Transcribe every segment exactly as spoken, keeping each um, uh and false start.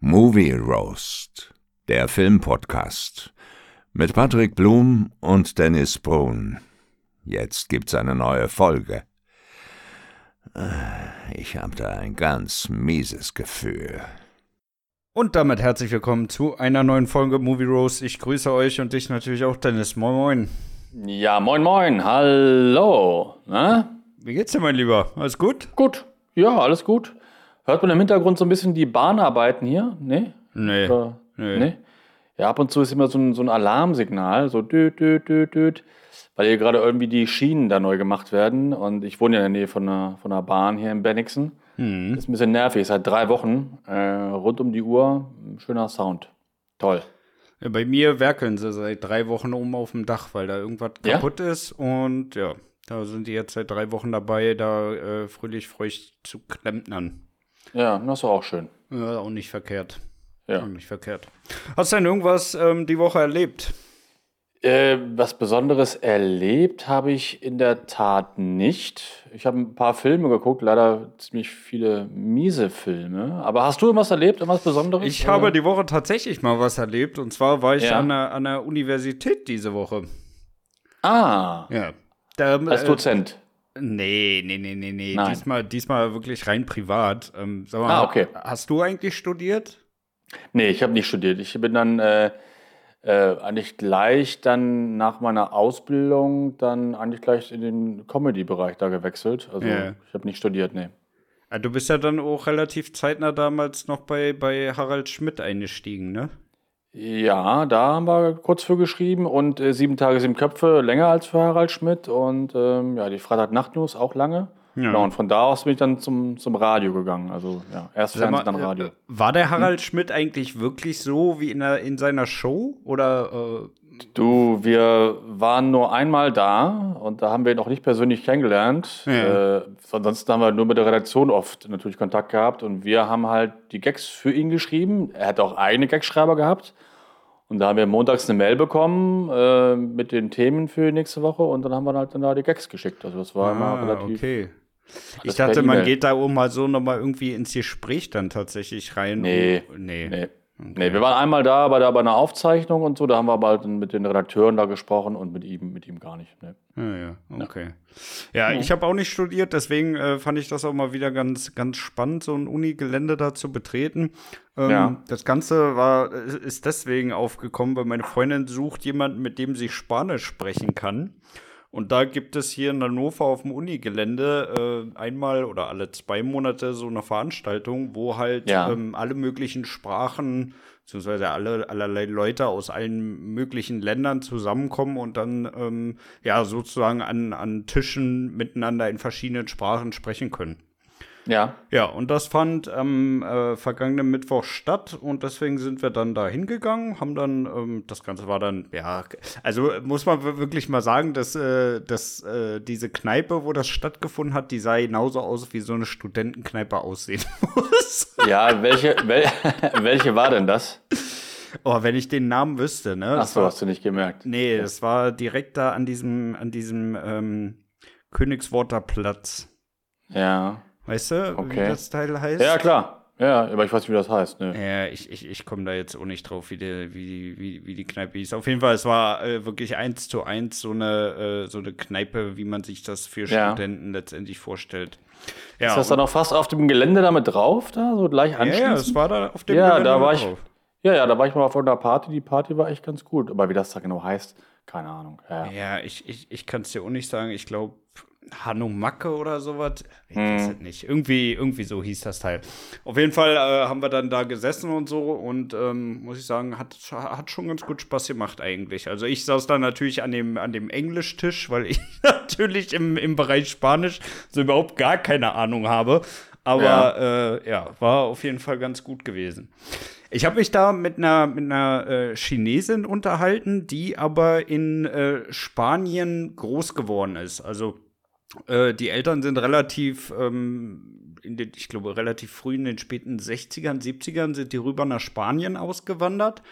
Movie Roast, der Filmpodcast mit Patrick Blum und Dennis Brun. Jetzt gibt's eine neue Folge. Ich habe da ein ganz mieses Gefühl. Und damit herzlich willkommen zu einer neuen Folge Movie Roast. Ich grüße euch und dich natürlich auch, Dennis. Moin, moin. Ja, moin, moin. Hallo. Na? Wie geht's dir, mein Lieber? Alles gut? Gut. Ja, alles gut. Hört man im Hintergrund so ein bisschen die Bahnarbeiten hier? Nee? Nee. Oder, nee. nee? Ja, ab und zu ist immer so ein, so ein Alarmsignal, so düt, düt, düt, düt, weil hier gerade irgendwie die Schienen da neu gemacht werden. Und ich wohne ja in der Nähe von einer, von einer Bahn hier in Bennigsen. Mhm. Das ist ein bisschen nervig, seit drei Wochen, äh, rund um die Uhr, schöner Sound. Toll. Ja, bei mir werkeln sie seit drei Wochen oben auf dem Dach, weil da irgendwas Ja? kaputt ist. Und ja, da sind die jetzt seit drei Wochen dabei, da äh, fröhlich freucht zu klempnern. Ja, das ist doch auch schön. Ja, auch nicht verkehrt. Ja. Auch nicht verkehrt. Hast du denn irgendwas ähm, die Woche erlebt? Äh, was Besonderes erlebt habe ich in der Tat nicht. Ich habe ein paar Filme geguckt, leider ziemlich viele miese Filme. Aber hast du irgendwas erlebt, irgendwas Besonderes? Ich oder? habe die Woche tatsächlich mal was erlebt. Und zwar war ich Ja. an, der, an der Universität diese Woche. Ah, Ja. Da, als äh, Dozent. Nee, nee, nee, nee, nee. Nein. Diesmal, diesmal wirklich rein privat. Ähm, sag mal, Ah, okay. Hast du eigentlich studiert? Nee, ich habe nicht studiert. Ich bin dann äh, äh, eigentlich gleich dann nach meiner Ausbildung dann eigentlich gleich in den Comedy-Bereich da gewechselt. Also Ja. ich habe nicht studiert, nee. Ja, du bist ja dann auch relativ zeitnah damals noch bei, bei Harald Schmidt eingestiegen, ne? Ja, da haben wir kurz für geschrieben und äh, sieben Tage, sieben Köpfe länger als für Harald Schmidt und ähm, ja, die Freitagnacht-News auch lange. Ja. Genau, und von da aus bin ich dann zum, zum Radio gegangen. Also ja, erst Sag mal, Fernsehen, dann Radio. äh, War der Harald Schmidt eigentlich wirklich so wie in, der, in seiner Show? Oder äh, Du, wir waren nur einmal da und da haben wir ihn auch nicht persönlich kennengelernt. Ja. Äh, ansonsten haben wir nur mit der Redaktion oft natürlich Kontakt gehabt und wir haben halt die Gags für ihn geschrieben. Er hat auch eigene Gagschreiber gehabt. Und da haben wir montags eine Mail bekommen äh, mit den Themen für nächste Woche und dann haben wir halt dann da die Gags geschickt. Also das war immer ah, relativ. okay. Ich alles per dachte, man E-Mail. geht da oben mal so nochmal irgendwie ins Gespräch dann tatsächlich rein. Nee, um, nee. nee. Nee, wir waren einmal da bei, der, bei einer Aufzeichnung und so, da haben wir aber halt mit den Redakteuren da gesprochen und mit ihm, mit ihm gar nicht. Nee. Ja, ja, okay. Ja, ich habe auch nicht studiert, deswegen äh, fand ich das auch mal wieder ganz, ganz spannend, so ein Uni-Gelände da zu betreten. Ähm, Ja. Das Ganze war, ist deswegen aufgekommen, weil meine Freundin sucht jemanden, mit dem sie Spanisch sprechen kann. Und da gibt es hier in Hannover auf dem Unigelände äh, einmal oder alle zwei Monate so eine Veranstaltung, wo halt Ja. ähm, alle möglichen Sprachen, beziehungsweise alle, allerlei Leute aus allen möglichen Ländern zusammenkommen und dann ähm, ja sozusagen an, an Tischen miteinander in verschiedenen Sprachen sprechen können. Ja. Ja, und das fand am äh, vergangenen Mittwoch statt und deswegen sind wir dann da hingegangen, haben dann, ähm, das Ganze war dann, ja, also muss man w- wirklich mal sagen, dass, äh, dass äh, diese Kneipe, wo das stattgefunden hat, die sah genauso aus, wie so eine Studentenkneipe aussehen muss. Ja, welche, wel, welche war denn das? Oh, wenn ich den Namen wüsste, ne? Ach Das so, war, hast du nicht gemerkt. nee, das war direkt da an diesem, an diesem ähm, Königsworter Platz. Ja. Weißt du, Okay. wie das Teil heißt? Ja, klar. Ja, aber ich weiß nicht, wie das heißt. Ne? Ja, ich, ich, ich komme da jetzt auch nicht drauf, wie die, wie, wie, wie die Kneipe hieß. Auf jeden Fall, es war äh, wirklich eins zu eins so eine, äh, so eine Kneipe, wie man sich das für Ja. Studenten letztendlich vorstellt. Ja, Ist das dann auch fast auf dem Gelände damit drauf, da so gleich ja, anschließend? ja, es war da auf dem Ja, Gelände da war ich- drauf. Ja, ja, da war ich mal auf einer Party. Die Party war echt ganz gut. Aber wie das da genau heißt, keine Ahnung. Ja, ja. Ja, ich, ich, ich kann es dir auch nicht sagen. Ich glaube, Hanno Macke oder sowas. Ich weiß es nicht. Irgendwie, irgendwie so hieß das Teil. Auf jeden Fall äh, haben wir dann da gesessen und so und ähm, muss ich sagen, hat, hat schon ganz gut Spaß gemacht eigentlich. Also ich saß da natürlich an dem, an dem Englischtisch, weil ich natürlich im, im Bereich Spanisch so überhaupt gar keine Ahnung habe. Aber Ja. äh, ja, war auf jeden Fall ganz gut gewesen. Ich habe mich da mit einer, mit einer äh, Chinesin unterhalten, die aber in äh, Spanien groß geworden ist. Also äh, die Eltern sind relativ, ähm, in den, ich glaube, relativ früh in den späten sechzigern, siebzigern sind die rüber nach Spanien ausgewandert.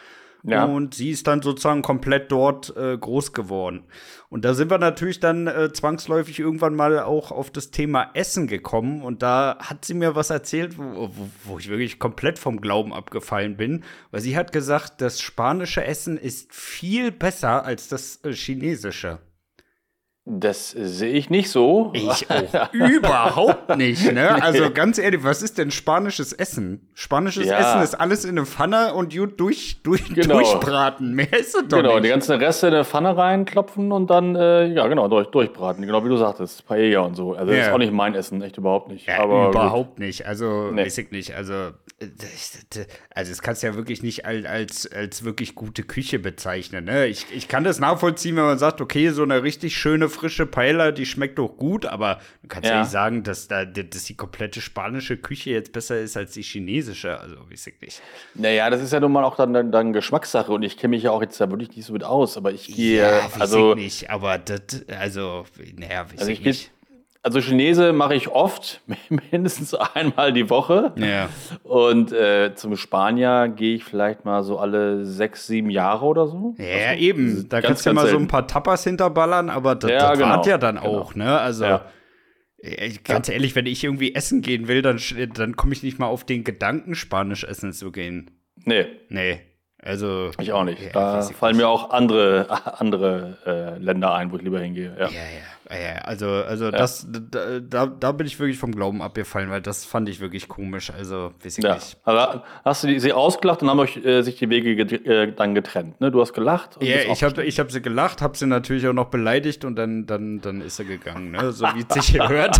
Ja. Und sie ist dann sozusagen komplett dort äh, groß geworden. Und da sind wir natürlich dann äh, zwangsläufig irgendwann mal auch auf das Thema Essen gekommen. Und da hat sie mir was erzählt, wo, wo, wo ich wirklich komplett vom Glauben abgefallen bin. Weil sie hat gesagt, das spanische Essen ist viel besser als das äh, chinesische. Das sehe ich nicht so. Ich auch überhaupt nicht, ne? Also ganz ehrlich, was ist denn spanisches Essen? Spanisches Ja. Essen ist alles in eine Pfanne und gut durch, durch, Genau. durchbraten. Mehr ist es doch Genau, nicht. die ganzen Reste in eine Pfanne reinklopfen und dann, äh, ja genau, durch, durchbraten. Genau wie du sagtest, Paella und so. Also das Ja. ist auch nicht mein Essen, echt überhaupt nicht. Ja, Aber überhaupt nicht. Also, Nee. weiß ich nicht. Also, äh, das, das, also das kannst du ja wirklich nicht als, als, als wirklich gute Küche bezeichnen. Ne? Ich, ich kann das nachvollziehen, wenn man sagt, okay, so eine richtig schöne, frische Paella, die schmeckt doch gut, aber du kannst ja, Ja. nicht sagen, dass, da, dass die komplette spanische Küche jetzt besser ist als die chinesische. Also, weiß ich nicht. Naja, das ist ja nun mal auch dann, dann, dann Geschmackssache und ich kenne mich ja auch jetzt da wirklich nicht so mit aus, aber ich gehe, Ja, weiß also, ich nicht, aber das, also, naja, weiß also ich ich gehe, nicht. also Chinese mache ich oft, mindestens einmal die Woche. Ja. Und äh, zum Spanier gehe ich vielleicht mal so alle sechs, sieben Jahre oder so. Ja, Also, eben. Da ganz, kannst du ja ganz mal so selten. ein paar Tapas hinterballern, aber das, Ja, das genau, wart ja dann genau. auch, ne? Also, Ja. äh, ganz ehrlich, wenn ich irgendwie essen gehen will, dann, sch- dann komme ich nicht mal auf den Gedanken, Spanisch essen zu gehen. Nee, Nee. Also. ich auch nicht. Ja, Da weiß ich fallen nicht. mir auch andere, andere äh, Länder ein, wo ich lieber hingehe. Ja. Ja, ja, ja, ja. Also, also das, da, da, da bin ich wirklich vom Glauben abgefallen, weil das fand ich wirklich komisch. Also, weiß ich Ja. nicht. Aber hast du die, sie ausgelacht und haben euch äh, sich die Wege get äh, dann getrennt. Ne? Du hast gelacht. Und Ja, bist ich habe ich hab sie gelacht, habe sie natürlich auch noch beleidigt und dann, dann, dann ist sie gegangen, ne? So wie es sich gehört.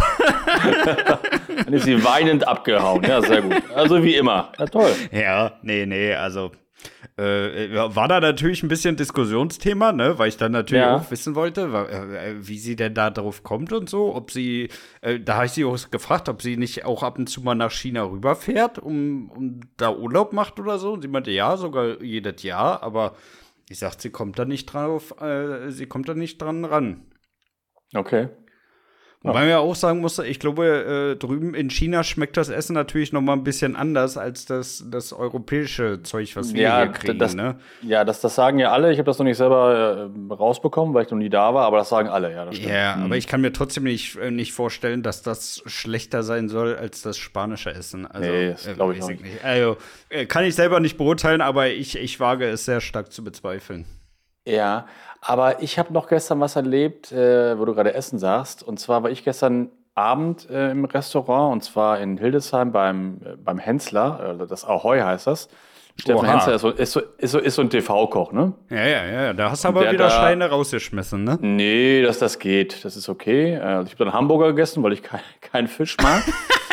Dann ist sie weinend abgehauen. Ja, sehr gut. Also wie immer. Ja, toll. Ja, nee, nee, also äh, ja, war da natürlich ein bisschen Diskussionsthema, ne, weil ich dann natürlich Ja. auch wissen wollte, wa- äh, wie sie denn da drauf kommt und so, ob sie, äh, da habe ich sie auch gefragt, ob sie nicht auch ab und zu mal nach China rüberfährt, um, um da Urlaub macht oder so. Und sie meinte, ja, sogar jedes Jahr, aber ich sagte, sie kommt da nicht drauf, äh, sie kommt da nicht dran ran. Okay. Wobei man ja auch sagen muss, ich glaube, äh, drüben in China schmeckt das Essen natürlich noch mal ein bisschen anders als das, das europäische Zeug, was wir Ja, hier kriegen, das, ne? ja das, das sagen ja alle. Ich habe das noch nicht selber äh, rausbekommen, weil ich noch nie da war, aber das sagen alle. Ja, das stimmt. Ja, Mhm. aber ich kann mir trotzdem nicht, äh, nicht vorstellen, dass das schlechter sein soll als das spanische Essen. Also, Nee, das glaub ich weiß auch nicht. Also, äh, kann ich selber nicht beurteilen, aber ich, ich wage es sehr stark zu bezweifeln. Ja, aber ich habe noch gestern was erlebt, äh, wo du gerade Essen sagst. Und zwar war ich gestern Abend äh, im Restaurant, und zwar in Hildesheim beim, äh, beim Hensler, äh, das Ahoi heißt das. Steffen Oha. Hensler ist so, ist, so, ist, so, ist so ein T V-Koch, ne? Ja, ja, ja, da hast du aber Der wieder da- Scheine rausgeschmissen, ne? Nee, das, das geht, das ist okay. Äh, Also ich habe dann Hamburger gegessen, weil ich kein, keinen Fisch mag.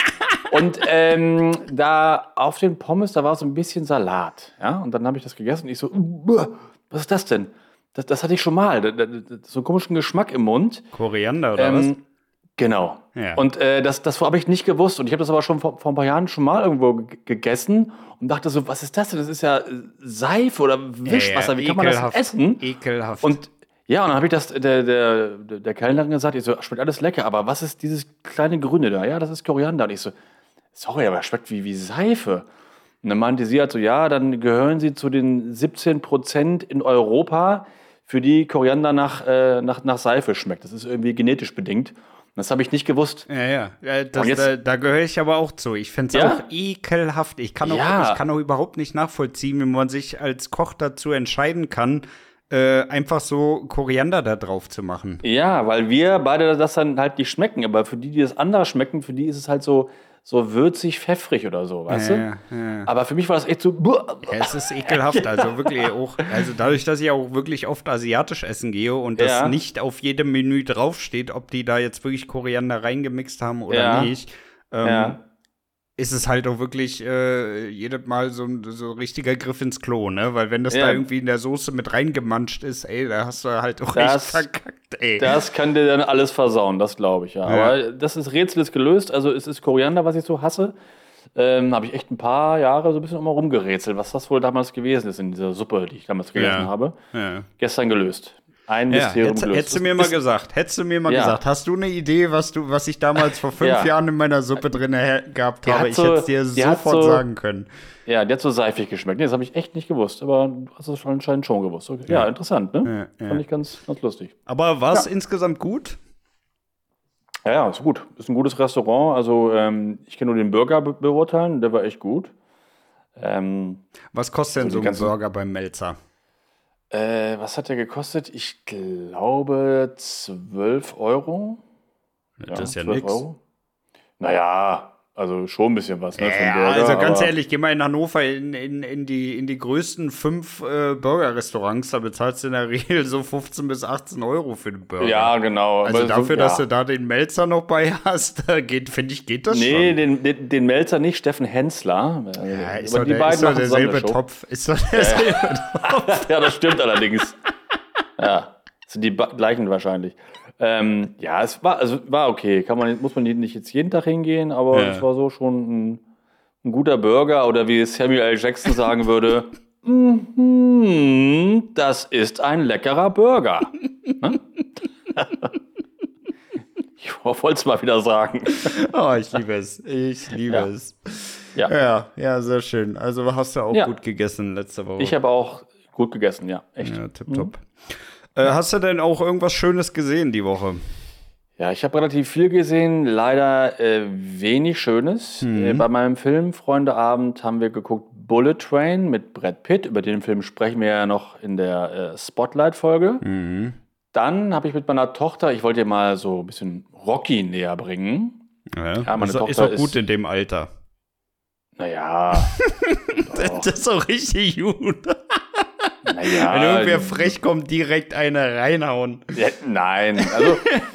Und ähm, da auf den Pommes, da war so ein bisschen Salat. Ja? Und dann habe ich das gegessen und ich so, "Uah, was ist das denn? Das, das hatte ich schon mal. Da- da- da- So einen komischen Geschmack im Mund. Koriander oder was? Ähm, genau. Ja. Und äh, das, das habe ich nicht gewusst. Und ich habe das aber schon vor, vor ein paar Jahren schon mal irgendwo ge- gegessen und dachte so, was ist das denn? Das ist ja äh, Seife oder Wischwasser. Wie kann man das ekelhaft, essen? Ekelhaft. Und ja, und dann habe ich das der, der, der Kellnerin gesagt, ich so, schmeckt alles lecker, aber was ist dieses kleine Grüne da? Ja, das ist Koriander. Und ich so, sorry, aber es schmeckt wie, wie Seife. Und dann meinte sie halt so, ja, dann gehören sie zu den siebzehn Prozent in Europa, für die Koriander nach, äh, nach, nach Seife schmeckt. Das ist irgendwie genetisch bedingt. Und das habe ich nicht gewusst. Ja, ja. ja das, Und jetzt- da da gehöre ich aber auch zu. Ich finde es Ja? auch ekelhaft. Ich kann, auch, Ja. ich kann auch überhaupt nicht nachvollziehen, wenn man sich als Koch dazu entscheiden kann, äh, einfach so Koriander da drauf zu machen. Ja, weil wir beide das dann halt nicht schmecken. Aber für die, die das anders schmecken, für die ist es halt so, so würzig, pfeffrig oder so, weißt Ja, du? ja. Aber für mich war das echt so. Ja, es ist ekelhaft, also wirklich auch, also dadurch, dass ich auch wirklich oft asiatisch essen gehe und das Ja. nicht auf jedem Menü draufsteht, ob die da jetzt wirklich Koriander reingemixt haben oder Ja. nicht, ähm, Ja. ist es halt auch wirklich äh, jedes Mal so ein so ein richtiger Griff ins Klo, ne? Weil wenn das Ja. da irgendwie in der Soße mit reingemanscht ist, ey, da hast du halt auch Das- echt verkackt, ey. Das kann dir dann alles versauen, das glaube ich, ja. Ja. Aber das ist Rätsel ist gelöst. Also es ist Koriander, was ich so hasse. Ähm, habe ich echt ein paar Jahre so ein bisschen immer rumgerätselt, was das wohl damals gewesen ist in dieser Suppe, die ich damals gegessen Ja. habe. ja. Gestern gelöst. Ein Ja, Mysterium hättest, gelöst. hättest du Das mir mal ist- gesagt, hättest du mir mal Ja. gesagt, hast du eine Idee, was du, was ich damals vor fünf Ja. Jahren in meiner Suppe drin her- gehabt Die habe? hat Ich so- hätte es dir die hat sofort so- sagen können. Ja, der hat so seifig geschmeckt. Nee, das habe ich echt nicht gewusst, aber du hast es anscheinend schon gewusst. Okay. Ja, interessant, ne? Ja, ja. Fand ich ganz, ganz lustig. Aber war es Ja. insgesamt gut? Ja, ja, ist gut. Ist ein gutes Restaurant. Also, ähm, ich kann nur den Burger be beurteilen, der war echt gut. Ähm, Was kostet denn Also so die ein ganzen- Burger beim Melzer? äh, was hat der gekostet? Ich glaube zwölf Euro. Das ist ja zwölf nix. Euro. Naja, also schon ein bisschen was, ne? für einen Ja, Burger, also ganz aber- ehrlich, geh mal in Hannover in, in, in, die, in die größten fünf äh, Burger-Restaurants, da bezahlst du in der Regel so fünfzehn bis achtzehn Euro für den Burger. Ja, genau. Also aber so- dafür, dass ja. du da den Melzer noch bei hast, da geht, finde ich, geht das Nee, schon. den, den, den Melzer nicht, Steffen Hensler. Ja, Äh, ist aber doch, die der, beiden ist doch machen zusammen derselbe eine Show. Topf. Ist doch derselbe Topf. Ja, das stimmt allerdings. Ja, das sind die ba- gleichen wahrscheinlich. Ähm, ja, es war, also war okay. Kann man, muss man nicht jetzt jeden Tag hingehen, aber Ja. es war so schon ein, ein guter Burger oder wie Samuel L. Jackson sagen würde, mhm, das ist ein leckerer Burger. Ne? Ich wollte es mal wieder sagen. Oh, ich liebe es. Ich liebe Ja. es. Ja. Ja, ja, sehr schön. Also hast du auch Ja. gut gegessen letzte Woche. Ich habe auch gut gegessen, ja, echt. Ja, tipptopp. Äh, hast du denn auch irgendwas Schönes gesehen die Woche? Ja, ich habe relativ viel gesehen, leider äh, wenig Schönes. Äh, bei meinem Film Freundeabend haben wir geguckt Bullet Train mit Brad Pitt. Über den Film sprechen wir ja noch in der äh, Spotlight-Folge. Dann habe ich mit meiner Tochter, ich wollte ihr mal so ein bisschen Rocky näher bringen. Ja, Ja, meine ist, doch- ist Tochter doch gut ist- in dem Alter. Naja, Das ist doch richtig gut. naja. Wenn irgendwer frech kommt, direkt eine reinhauen. Ja, nein, also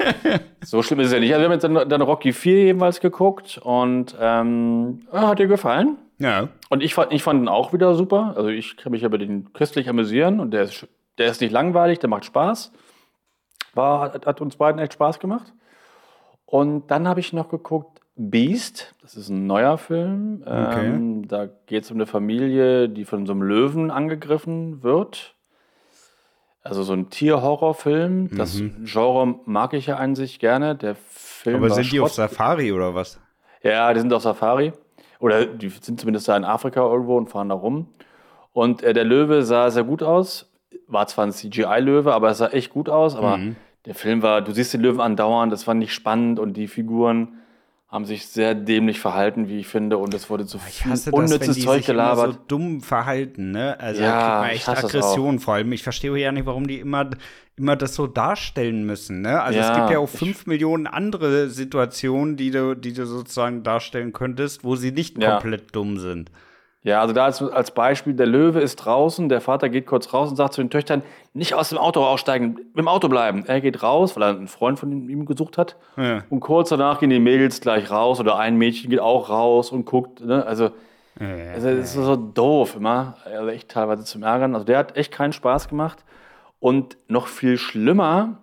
so schlimm ist es ja nicht. Also wir haben jetzt dann, dann Rocky vier jeweils geguckt und ähm, ah, hat dir gefallen? Ja. Und ich fand, ich fand ihn auch wieder super. Also ich kann mich über den köstlich amüsieren und der ist, sch- der ist nicht langweilig, der macht Spaß. War, hat, hat uns beiden echt Spaß gemacht. Und dann habe ich noch geguckt Beast, das ist ein neuer Film. Okay. Ähm, da geht es um eine Familie, die von so einem Löwen angegriffen wird. Also so ein Tierhorrorfilm. Das Genre mag ich ja an sich gerne. Der Film Aber war sind die auf Schrott. Safari oder was? Ja, die sind auf Safari. Oder die sind zumindest da in Afrika irgendwo und fahren da rum. Und äh, der Löwe sah sehr gut aus. War zwar ein C G I-Löwe, aber es sah echt gut aus. Aber der Film war, du siehst den Löwen andauernd, das war nicht spannend und die Figuren haben sich sehr dämlich verhalten, wie ich finde. Und es wurde zu viel unnützes Zeug sich immer gelabert. so dumm verhalten, ne? Also Ja, da kriegt man ich echt hasse das Aggression vor allem. Ich verstehe ja nicht, warum die immer, immer das so darstellen müssen, ne? Also es Ja, gibt ja auch ich- fünf Millionen andere Situationen, die du, die du sozusagen darstellen könntest, wo sie nicht Ja. komplett dumm sind. Ja, also da als, als Beispiel, der Löwe ist draußen, der Vater geht kurz raus und sagt zu den Töchtern, nicht aus dem Auto aussteigen, im Auto bleiben. Er geht raus, weil er einen Freund von ihm, ihm gesucht hat. Ja. Und kurz danach gehen die Mädels gleich raus oder ein Mädchen geht auch raus und guckt. Ne? Also, also das ist so doof immer. Also echt teilweise zum Ärgern. Also der hat echt keinen Spaß gemacht. Und noch viel schlimmer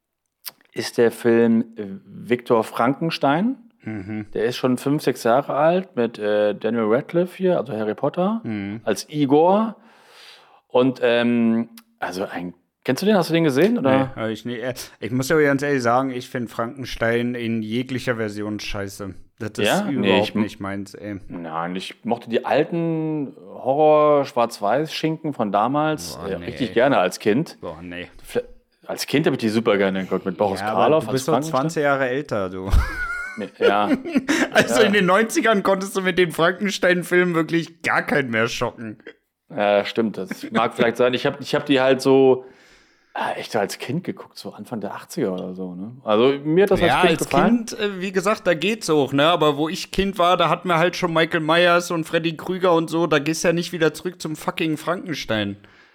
ist der Film äh, Viktor Frankenstein. Der ist schon fünf, sechs Jahre alt mit äh, Daniel Radcliffe hier, also Harry Potter, als Igor. Und ähm, also ein. Kennst du den? Hast du den gesehen? Oder? Nee, hab ich, nicht. Äh, ich muss ja ganz ehrlich sagen, ich finde Frankenstein in jeglicher Version scheiße. Das ist Ja? Nee, überhaupt ich- nicht meins, ey. Nein, ich mochte die alten Horror-Schwarz-Weiß-Schinken von damals Boah, äh, nee. richtig gerne als Kind. Boah, nee. Fl- Als Kind habe ich die super gerne geguckt mit Boris Ja, aber Karloff du als bist doch Frankenstein. zwanzig Jahre älter, du. Mit- Ja, Also in den neunzigern konntest du mit den Frankenstein-Filmen wirklich gar keinen mehr schocken. ja, stimmt. Das mag vielleicht sein. Ich habe ich hab die halt so äh, echt als Kind geguckt, so Anfang der achtziger oder so. Ne? Also mir hat das Ja, als Kind als gefallen. Kind, äh, wie gesagt, da geht's auch, ne? Aber wo ich Kind war, da hatten wir halt schon Michael Myers und Freddy Krüger und so. Da gehst du ja nicht wieder zurück zum fucking Frankenstein.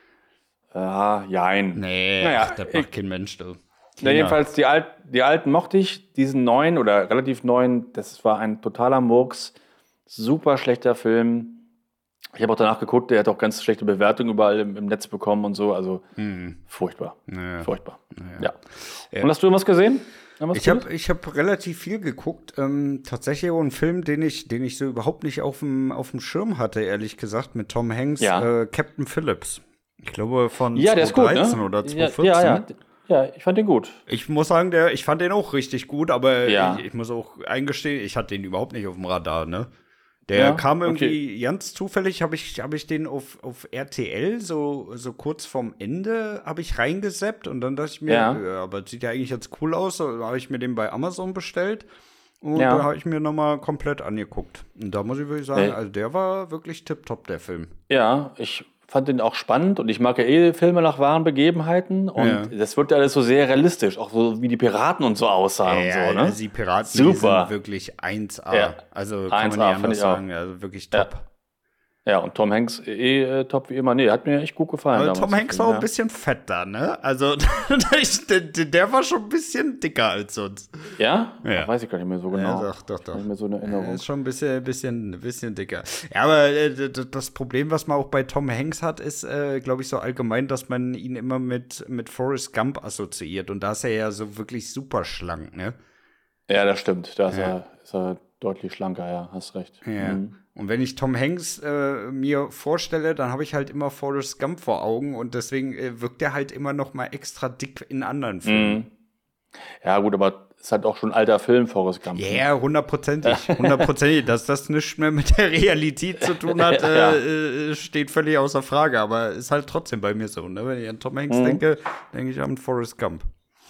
Ja, jein. Nee, Naja, ach, das ich- macht kein Mensch, du. Ja, jedenfalls, die, Alt, die alten mochte ich. Diesen neuen oder relativ neuen, das war ein totaler Murks. Super schlechter Film. Ich habe auch danach geguckt, der hat auch ganz schlechte Bewertungen überall im, im Netz bekommen und so. Also furchtbar. Naja. Furchtbar. Ja. Und hast du irgendwas gesehen? Irgendwas Ich habe Gutes? ich hab relativ viel geguckt. Ähm, tatsächlich auch einen Film, den ich, den ich so überhaupt nicht auf dem auf dem Schirm hatte, ehrlich gesagt, mit Tom Hanks, Ja. äh, Captain Phillips. Ich glaube von Ja, der ist gut, ne? zweitausenddreizehn oder Ja, zweitausendvierzehn. ja, ja. Ja, ich fand den gut. Ich muss sagen, der, ich fand den auch richtig gut, aber Ja. ich, ich muss auch eingestehen, ich hatte den überhaupt nicht auf dem Radar, ne? Der Ja, kam irgendwie okay. ganz zufällig, habe ich, hab ich den auf, auf R T L, so, so kurz vorm Ende, habe ich reingesappt und dann dachte ich mir, Ja. ja, aber das sieht ja eigentlich jetzt cool aus, da habe ich mir den bei Amazon bestellt und Ja. da habe ich mir nochmal komplett angeguckt. Und da muss ich wirklich sagen, Nee. also der war wirklich tipptopp, der Film. Ja, ich fand den auch spannend und ich mag ja eh Filme nach wahren Begebenheiten und Ja. das wird ja alles so sehr realistisch, auch so wie die Piraten und so aussahen und so, ne? also die Piraten, die Super. sind wirklich eins A. Ja. Also kann eins A, man nicht find anders ich auch. sagen, also wirklich Ja. top. Ja, und Tom Hanks eh äh, top wie immer. Nee, hat mir echt gut gefallen. Aber damals, Tom der Hanks Film, war auch ja. ein bisschen fett da, ne? Also, der, der, der war schon ein bisschen dicker als sonst. Ja? Ja. Ach, weiß ich gar nicht mehr so genau. Ja, doch, doch, doch. Nicht mehr so eine Er Erinnerung. ist schon ein bisschen, bisschen, bisschen dicker. Ja, aber äh, d- d- das Problem, was man auch bei Tom Hanks hat, ist, äh, glaube ich, so allgemein, dass man ihn immer mit, mit Forrest Gump assoziiert. Und da ist er ja so wirklich super schlank, ne? Ja, das stimmt. Da ist, Ja. er, ist er deutlich schlanker, ja, hast recht. Ja. Mhm. Und wenn ich Tom Hanks äh, mir vorstelle, dann habe ich halt immer Forrest Gump vor Augen und deswegen äh, wirkt er halt immer noch mal extra dick in anderen Filmen. Mhm. Ja, gut, aber es hat auch schon ein alter Film, Forrest Gump. Ja, yeah, hundertprozentig. Hundertprozentig. Dass das nichts mehr mit der Realität zu tun hat, Ja. äh, äh, steht völlig außer Frage. Aber ist halt trotzdem bei mir so. Ne? Wenn ich an Tom Hanks Mhm. denke, denke ich an Forrest Gump.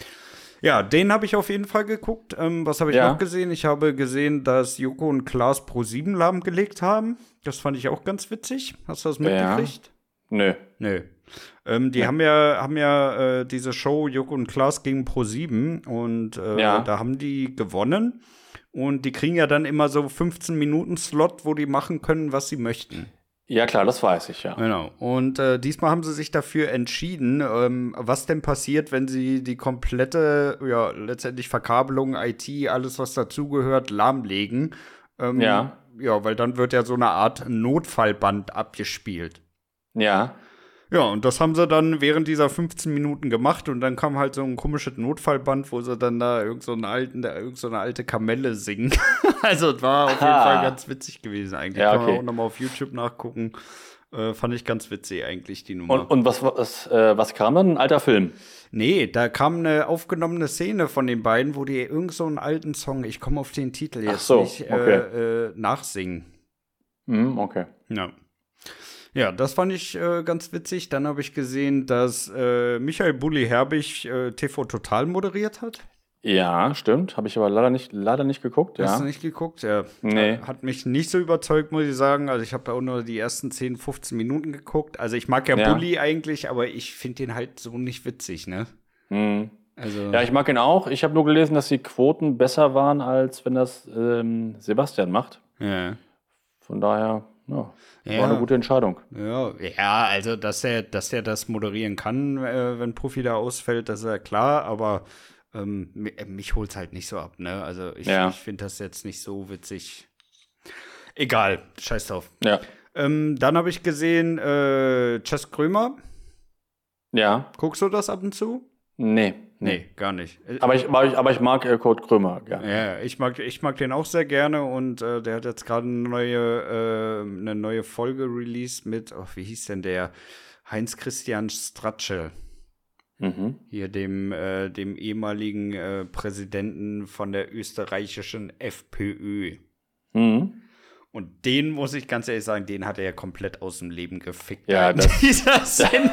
Ja, den habe ich auf jeden Fall geguckt. Ähm, was habe ich Ja. noch gesehen? Ich habe gesehen, dass Joko und Klaas Pro sieben lahmgelegt haben. Das fand ich auch ganz witzig. Hast du das Ja. mitgekriegt? Nö. Nö. Ähm, die haben ja, haben ja äh, diese Show Joko und Klaas gegen Pro sieben und äh, Ja. da haben die gewonnen. Und die kriegen ja dann immer so fünfzehn Minuten Slot, wo die machen können, was sie möchten. Ja, klar, das weiß ich, ja. Genau. Und äh, diesmal haben sie sich dafür entschieden, ähm, was denn passiert, wenn sie die komplette, ja, letztendlich Verkabelung, I T, alles, was dazugehört, lahmlegen. Ähm, Ja. Ja, weil dann wird ja so eine Art Notfallband abgespielt. Ja. Ja, und das haben sie dann während dieser fünfzehn Minuten gemacht und dann kam halt so ein komisches Notfallband, wo sie dann da irgend so, einen alten, da irgend so eine alte Kamelle singen. Also es war auf jeden Aha. Fall ganz witzig gewesen eigentlich. Ja, Kann man okay. auch nochmal auf YouTube nachgucken. Äh, fand ich ganz witzig eigentlich, die Nummer. Und, und was, was, äh, was kam dann? Ein alter Film. Nee, da kam eine aufgenommene Szene von den beiden, wo die irgend so einen alten Song, ich komme auf den Titel jetzt Ach so, nicht, okay. äh, äh, nachsingen. Mhm, okay. Ja. Ja, das fand ich äh, ganz witzig. Dann habe ich gesehen, dass äh, Michael Bulli-Herbig äh, T V Total moderiert hat. Ja, stimmt. Habe ich aber leider nicht, leider nicht geguckt, Hast ja. du nicht geguckt? Ja. Nee. Hat mich nicht so überzeugt, muss ich sagen. Also ich habe auch nur die ersten zehn, fünfzehn Minuten geguckt. Also ich mag ja, Ja. Bulli eigentlich, aber ich finde den halt so nicht witzig, ne? Mhm. Also Ja, ich mag ihn auch. Ich habe nur gelesen, dass die Quoten besser waren, als wenn das ähm, Sebastian macht. ja. Von daher, ja, Ja. war eine gute Entscheidung. Ja, ja, also dass er, dass er das moderieren kann, äh, wenn Profi da ausfällt, das ist ja klar, aber ähm, mi- äh, mich holt's halt nicht so ab, ne? Also ich, Ja. ich finde das jetzt nicht so witzig. Egal, scheiß drauf. Ja. Ähm, dann habe ich gesehen, äh, Chess Krömer. Ja. Guckst du das ab und zu? Nee. Nee, gar nicht. Äh, Aber ich, aber ich, aber ich mag äh, Kurt Krömer gerne. Ja, ich mag, ich mag den auch sehr gerne und äh, der hat jetzt gerade eine neue, äh, eine neue Folge released mit, oh, wie hieß denn der? Heinz-Christian Stratsche. Mhm. Hier dem, äh, dem ehemaligen äh, Präsidenten von der österreichischen FPÖ. Mhm. Und den, muss ich ganz ehrlich sagen, den hat er ja komplett aus dem Leben gefickt. Ja, in das- dieser Sendung.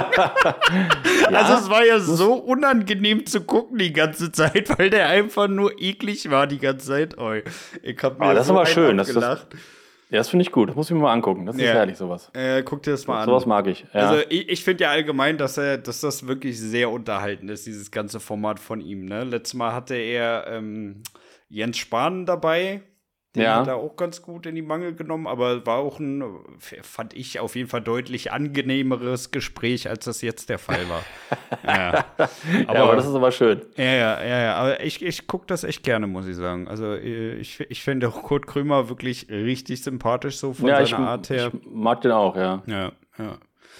Also es war ja so unangenehm zu gucken die ganze Zeit, weil der einfach nur eklig war die ganze Zeit. Oh, ich hab mir Ah, das ist so aber einen schön, dass das- abgelacht. Ja, das finde ich gut. Das muss ich mir mal angucken. Das ist Ja. herrlich, sowas. Äh, guck dir das mal an. Sowas mag ich. Ja. Also ich, ich finde ja allgemein, dass er, dass das wirklich sehr unterhaltend ist, dieses ganze Format von ihm. Ne? Letztes Mal hatte er ähm, Jens Spahn dabei. Den Ja. hat er auch ganz gut in die Mangel genommen, aber war auch ein, fand ich, auf jeden Fall deutlich angenehmeres Gespräch, als das jetzt der Fall war. ja. Aber, ja, aber das ist aber schön. ja, ja, ja, ja, aber ich, ich gucke das echt gerne, muss ich sagen. Also ich, ich finde auch Kurt Krömer wirklich richtig sympathisch, so von Ja, seiner ich, Art her. ich mag den auch, ja. Ja, ja.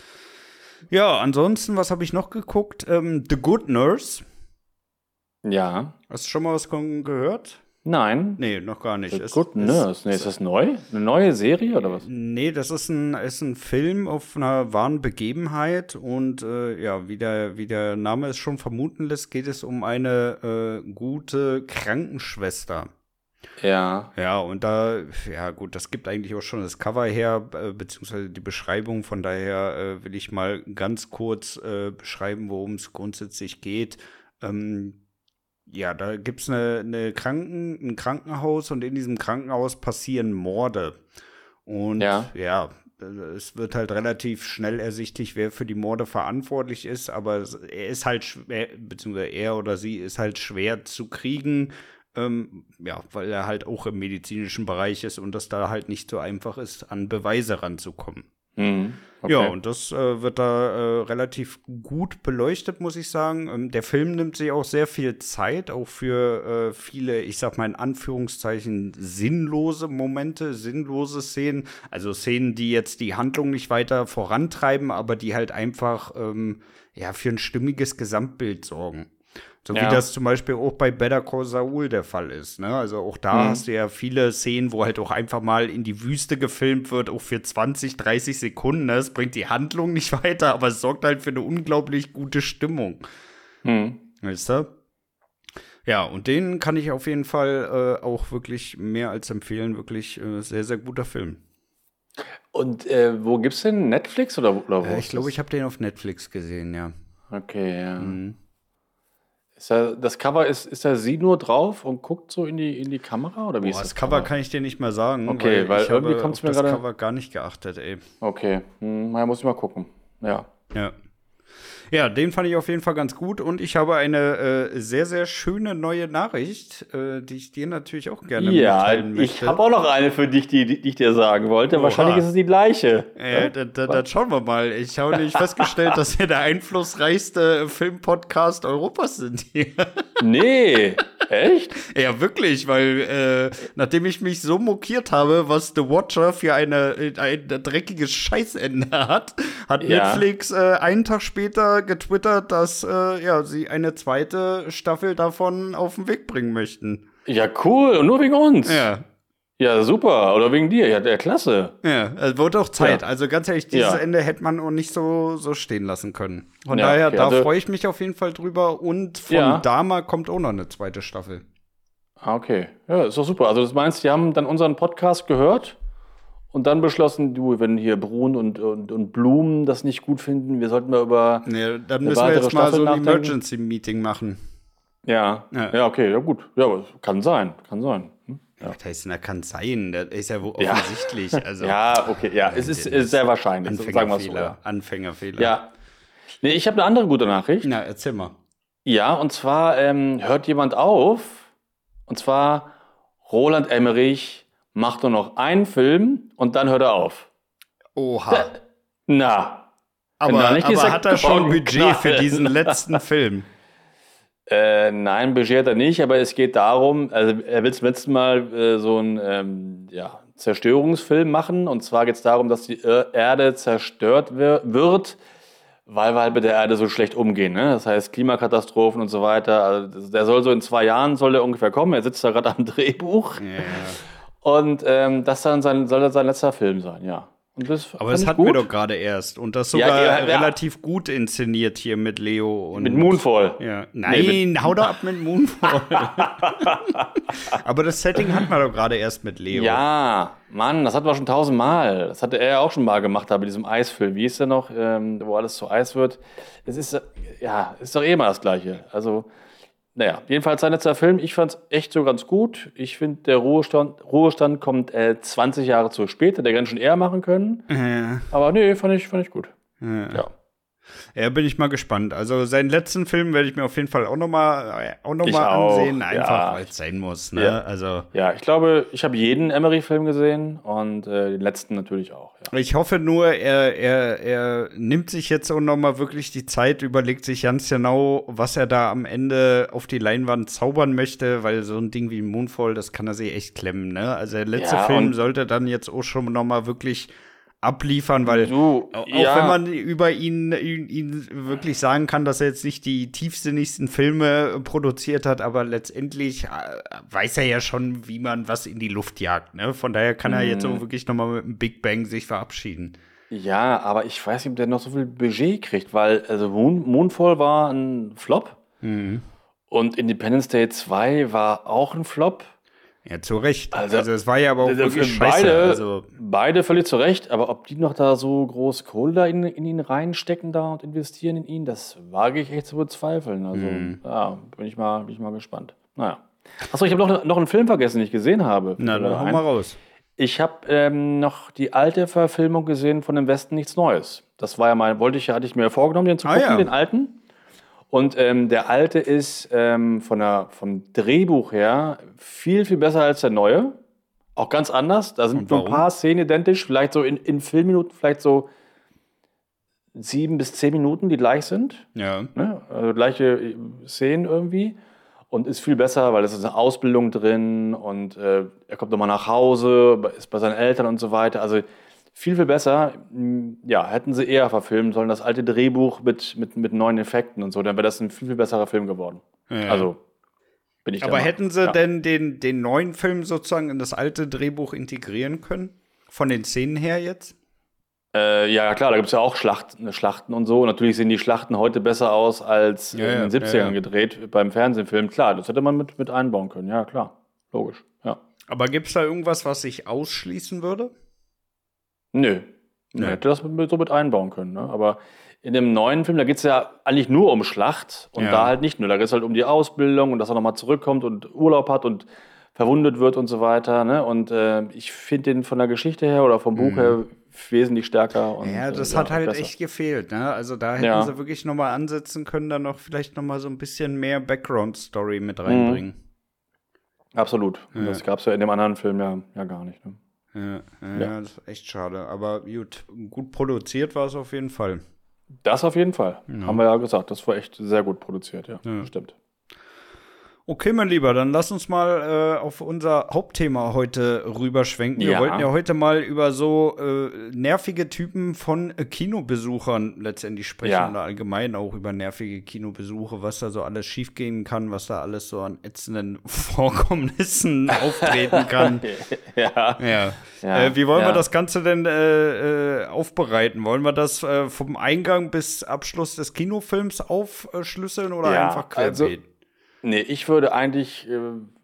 Ja, ansonsten, was habe ich noch geguckt? Ähm, The Good Nurse. Ja. Hast du schon mal was von gehört? Nein. Nee, noch gar nicht. The Ist- Good ist- Nurse. Nee, ist das neu? Eine neue Serie oder was? Nee, das ist ein, ist ein Film auf einer wahren Begebenheit und äh, ja, wie der, wie der Name es schon vermuten lässt, geht es um eine äh, gute Krankenschwester. Ja. Ja, und da, ja gut, das gibt eigentlich auch schon das Cover her, äh, beziehungsweise die Beschreibung, von daher äh, will ich mal ganz kurz äh, beschreiben, worum es grundsätzlich geht. Ähm, ja, da gibt es eine, eine Kranken, ein Krankenhaus und in diesem Krankenhaus passieren Morde. Und Ja. ja, äh, es wird halt relativ schnell ersichtlich, wer für die Morde verantwortlich ist, aber es- er ist halt schwer, beziehungsweise er oder sie ist halt schwer zu kriegen, ähm, ja, weil er halt auch im medizinischen Bereich ist und das da halt nicht so einfach ist, an Beweise ranzukommen. Mhm. Okay. Ja, und das äh, wird da äh, relativ gut beleuchtet, muss ich sagen. Ähm, der Film nimmt sich auch sehr viel Zeit, auch für äh, viele, ich sag mal in Anführungszeichen, sinnlose Momente, sinnlose Szenen. Also Szenen, die jetzt die Handlung nicht weiter vorantreiben, aber die halt einfach ähm, ja, für ein stimmiges Gesamtbild sorgen. So Ja. wie das zum Beispiel auch bei Better Call Saul der Fall ist. Ne? Also auch da Mhm. hast du ja viele Szenen, wo halt auch einfach mal in die Wüste gefilmt wird, auch für zwanzig, dreißig Sekunden. Ne? Es bringt die Handlung nicht weiter, aber es sorgt halt für eine unglaublich gute Stimmung. Mhm. Weißt du? Ja, und den kann ich auf jeden Fall äh, auch wirklich mehr als empfehlen. Wirklich äh, sehr, sehr guter Film. Und äh, wo gibt's denn? Netflix oder, oder wo? Äh, ist ich glaube, das? ich habe den auf Netflix gesehen, ja. Okay, ja. Mhm. Ist da, das Cover, ist, ist da sie nur drauf und guckt so in die, in die Kamera? Oder wie Boah, ist das das Cover kann ich dir nicht mehr sagen, Okay, weil ich irgendwie habe kommt's auf mir das gerade- Cover gar nicht geachtet, ey. Okay, hm, na, muss ich mal gucken. Ja. Ja. Ja, den fand ich auf jeden Fall ganz gut und ich habe eine äh, sehr, sehr schöne neue Nachricht, äh, die ich dir natürlich auch gerne Ja, mitteilen möchte. ich habe auch noch eine für dich, die, die ich dir sagen wollte. Oha. Wahrscheinlich ist es die gleiche. Äh, da, da, dann schauen wir mal. Ich habe nämlich festgestellt, dass wir der einflussreichste Filmpodcast Europas sind hier. Nee, echt? Ja, wirklich, weil äh, nachdem ich mich so mokiert habe, was The Watcher für eine, ein dreckiges Scheißende hat, hat Ja. Netflix äh, einen Tag später getwittert, dass äh, ja, sie eine zweite Staffel davon auf den Weg bringen möchten. Ja, cool. Und nur wegen uns. Ja. Ja, super. Oder wegen dir. Ja, der klasse. Ja, es wurde auch Zeit. Ja. Also ganz ehrlich, dieses Ja. Ende hätte man auch nicht so, so stehen lassen können. Von Ja, daher, okay, da also- freue ich mich auf jeden Fall drüber. Und von Ja. Dama kommt auch noch eine zweite Staffel. Ah, okay. Ja, ist doch super. Also das meinst, die haben dann unseren Podcast gehört und dann beschlossen, du, wenn hier Brun und, und, und Blum das nicht gut finden, wir sollten mal über... Nee, dann Eine müssen wir weitere jetzt mal Staffel so ein nachdenken? Emergency-Meeting machen. Ja. Ja. ja, okay, ja gut. Ja, aber kann sein, kann sein. Hm? Ja. Das heißt, na, kann sein. Das ist ja wohl Ja. offensichtlich. Also, Ja, okay, ja, es ist, ist sehr wahrscheinlich, sagen wir es so. Anfängerfehler. Ja. Anfängerfehler. ja. Nee, ich habe eine andere gute Nachricht. Na, erzähl mal. Ja, und zwar ähm, hört jemand auf, und zwar Roland Emmerich macht nur noch einen Film und dann hört er auf. Oha. Na, Aber, da nicht aber dieser hat er schon Gong Budget für knallt? diesen letzten Film? Äh, nein, Budget hat er nicht, aber es geht darum, also er will zum letzten Mal äh, so einen ähm, ja, Zerstörungsfilm machen. Und zwar geht es darum, dass die Ir- Erde zerstört wir wird, weil wir halt mit der Erde so schlecht umgehen. Ne? Das heißt Klimakatastrophen und so weiter. Also das, der soll so in zwei Jahren soll der ungefähr kommen. Er sitzt da gerade am Drehbuch. Ja. Und ähm, das dann sein, soll dann sein letzter Film sein, ja. Und das Aber fand das ich hatten gut. wir doch gerade erst. Und das Ja, sogar ja, ja. relativ gut inszeniert hier mit Leo. Und Mit Moonfall. Ja. Nein, Nee, hau doch ab mit Moonfall. Aber das Setting hatten wir doch gerade erst mit Leo. Ja, Mann, das hatten wir schon tausendmal. Das hatte er ja auch schon mal gemacht, da bei diesem Eisfilm. Wie ist der noch, ähm, wo alles zu Eis wird? Es ist, äh, ja, ist doch eh mal das Gleiche. Also, naja, jedenfalls sein letzter Film. Ich fand es echt so ganz gut. Ich finde, der Ruhestand, Ruhestand kommt äh, zwanzig Jahre zu spät. Hätte er ganz schon eher machen können. Ja. Aber nee, fand ich, fand ich gut. Ja. Ja. Ja, bin ich mal gespannt. Also seinen letzten Film werde ich mir auf jeden Fall auch noch mal, auch noch Ich mal auch, ansehen, einfach ja. weil es sein muss. Ne? Ja. Also Ja, ich glaube, ich habe jeden Emery-Film gesehen und äh, den letzten natürlich auch. Ja. ich hoffe nur, er, er, er nimmt sich jetzt auch noch mal wirklich die Zeit, überlegt sich ganz genau, was er da am Ende auf die Leinwand zaubern möchte, weil so ein Ding wie Moonfall, das kann er sich echt klemmen. Ne? Also der letzte Ja, Film und- sollte dann jetzt auch schon noch mal wirklich abliefern, weil Du, auch ja. wenn man über ihn, ihn, ihn wirklich sagen kann, dass er jetzt nicht die tiefsinnigsten Filme produziert hat, aber letztendlich äh, weiß er ja schon, wie man was in die Luft jagt. Ne? Von daher kann er jetzt auch wirklich noch mal mit dem Big Bang sich verabschieden. Ja, aber ich weiß nicht, ob der noch so viel Budget kriegt, weil also Moon, Moonfall war ein Flop und Independence Day zwei war auch ein Flop. Ja, zu Recht. Also, Also, es war ja aber auch Also wirklich beide, scheiße. Also, beide völlig zu Recht, aber ob die noch da so groß Kohle da in, in ihn reinstecken da und investieren in ihn, das wage ich echt zu bezweifeln. Also ja, bin ich mal, bin ich mal gespannt. Naja. Achso, ich habe noch, noch einen Film vergessen, den ich gesehen habe. na, dann hau mal raus. Ich habe ähm, noch die alte Verfilmung gesehen von Im Westen nichts Neues. Das war ja mein, wollte ich, hatte ich mir vorgenommen, den zu Ah, gucken, ja. den alten. Und ähm, der alte ist ähm, von der, vom Drehbuch her viel, viel besser als der neue. Auch ganz anders. Da sind Und nur ein warum? paar Szenen identisch, vielleicht so in, in Filmminuten, vielleicht so sieben bis zehn Minuten, die gleich sind. Ja. Ne? Also gleiche Szenen irgendwie. Und ist viel besser, weil es ist eine Ausbildung drin und äh, er kommt nochmal nach Hause, ist bei seinen Eltern und so weiter. Also viel, viel besser. Ja, hätten sie eher verfilmen sollen, das alte Drehbuch mit, mit, mit neuen Effekten und so, dann wäre das ein viel, viel besserer Film geworden. Ja. Also bin ich der Aber Meinung. hätten sie Ja. denn den, den neuen Film sozusagen in das alte Drehbuch integrieren können? Von den Szenen her jetzt? Äh, ja, klar, da gibt es ja auch Schlachten, Schlachten und so. Natürlich sehen die Schlachten heute besser aus als Ja, in ja, den siebzigern ja, ja. gedreht beim Fernsehfilm. Klar, das hätte man mit, mit einbauen können. Ja, klar. Logisch. Ja. Aber gibt es da irgendwas, was sich ausschließen würde? Nö. Nö. Man hätte das mit, so mit einbauen können. Ne? Aber in dem neuen Film, da geht es ja eigentlich nur um Schlacht und Ja. da halt nicht nur. Da geht es halt um die Ausbildung und dass er nochmal zurückkommt und Urlaub hat und verwundet wird und so weiter. Ne? Und äh, ich finde den von der Geschichte her oder vom Buch her wesentlich stärker. Und, Ja, das äh, hat halt besser. echt gefehlt, ne? Also da hätten Ja. sie wirklich noch mal ansetzen können, dann noch vielleicht noch mal so ein bisschen mehr Background-Story mit reinbringen. Absolut. Und das gab es ja in dem anderen Film ja, ja gar nicht. Ne? Ja, ja, ja, das ist echt schade. Aber gut, gut produziert war es auf jeden Fall. Das auf jeden Fall. Haben wir ja gesagt. Das war echt sehr gut produziert, ja. Ja. Stimmt. Okay, mein Lieber, dann lass uns mal äh, auf unser Hauptthema heute rüberschwenken. Wir Ja. wollten ja heute mal über so äh, nervige Typen von äh, Kinobesuchern letztendlich sprechen Ja. oder allgemein auch über nervige Kinobesuche, was da so alles schiefgehen kann, was da alles so an ätzenden Vorkommnissen auftreten kann. Ja. Ja. Ja, Äh, wie wollen ja. wir das Ganze denn äh, äh, aufbereiten? Wollen wir das äh, vom Eingang bis Abschluss des Kinofilms aufschlüsseln oder Ja, einfach querbeet? also- Nee, ich würde eigentlich äh,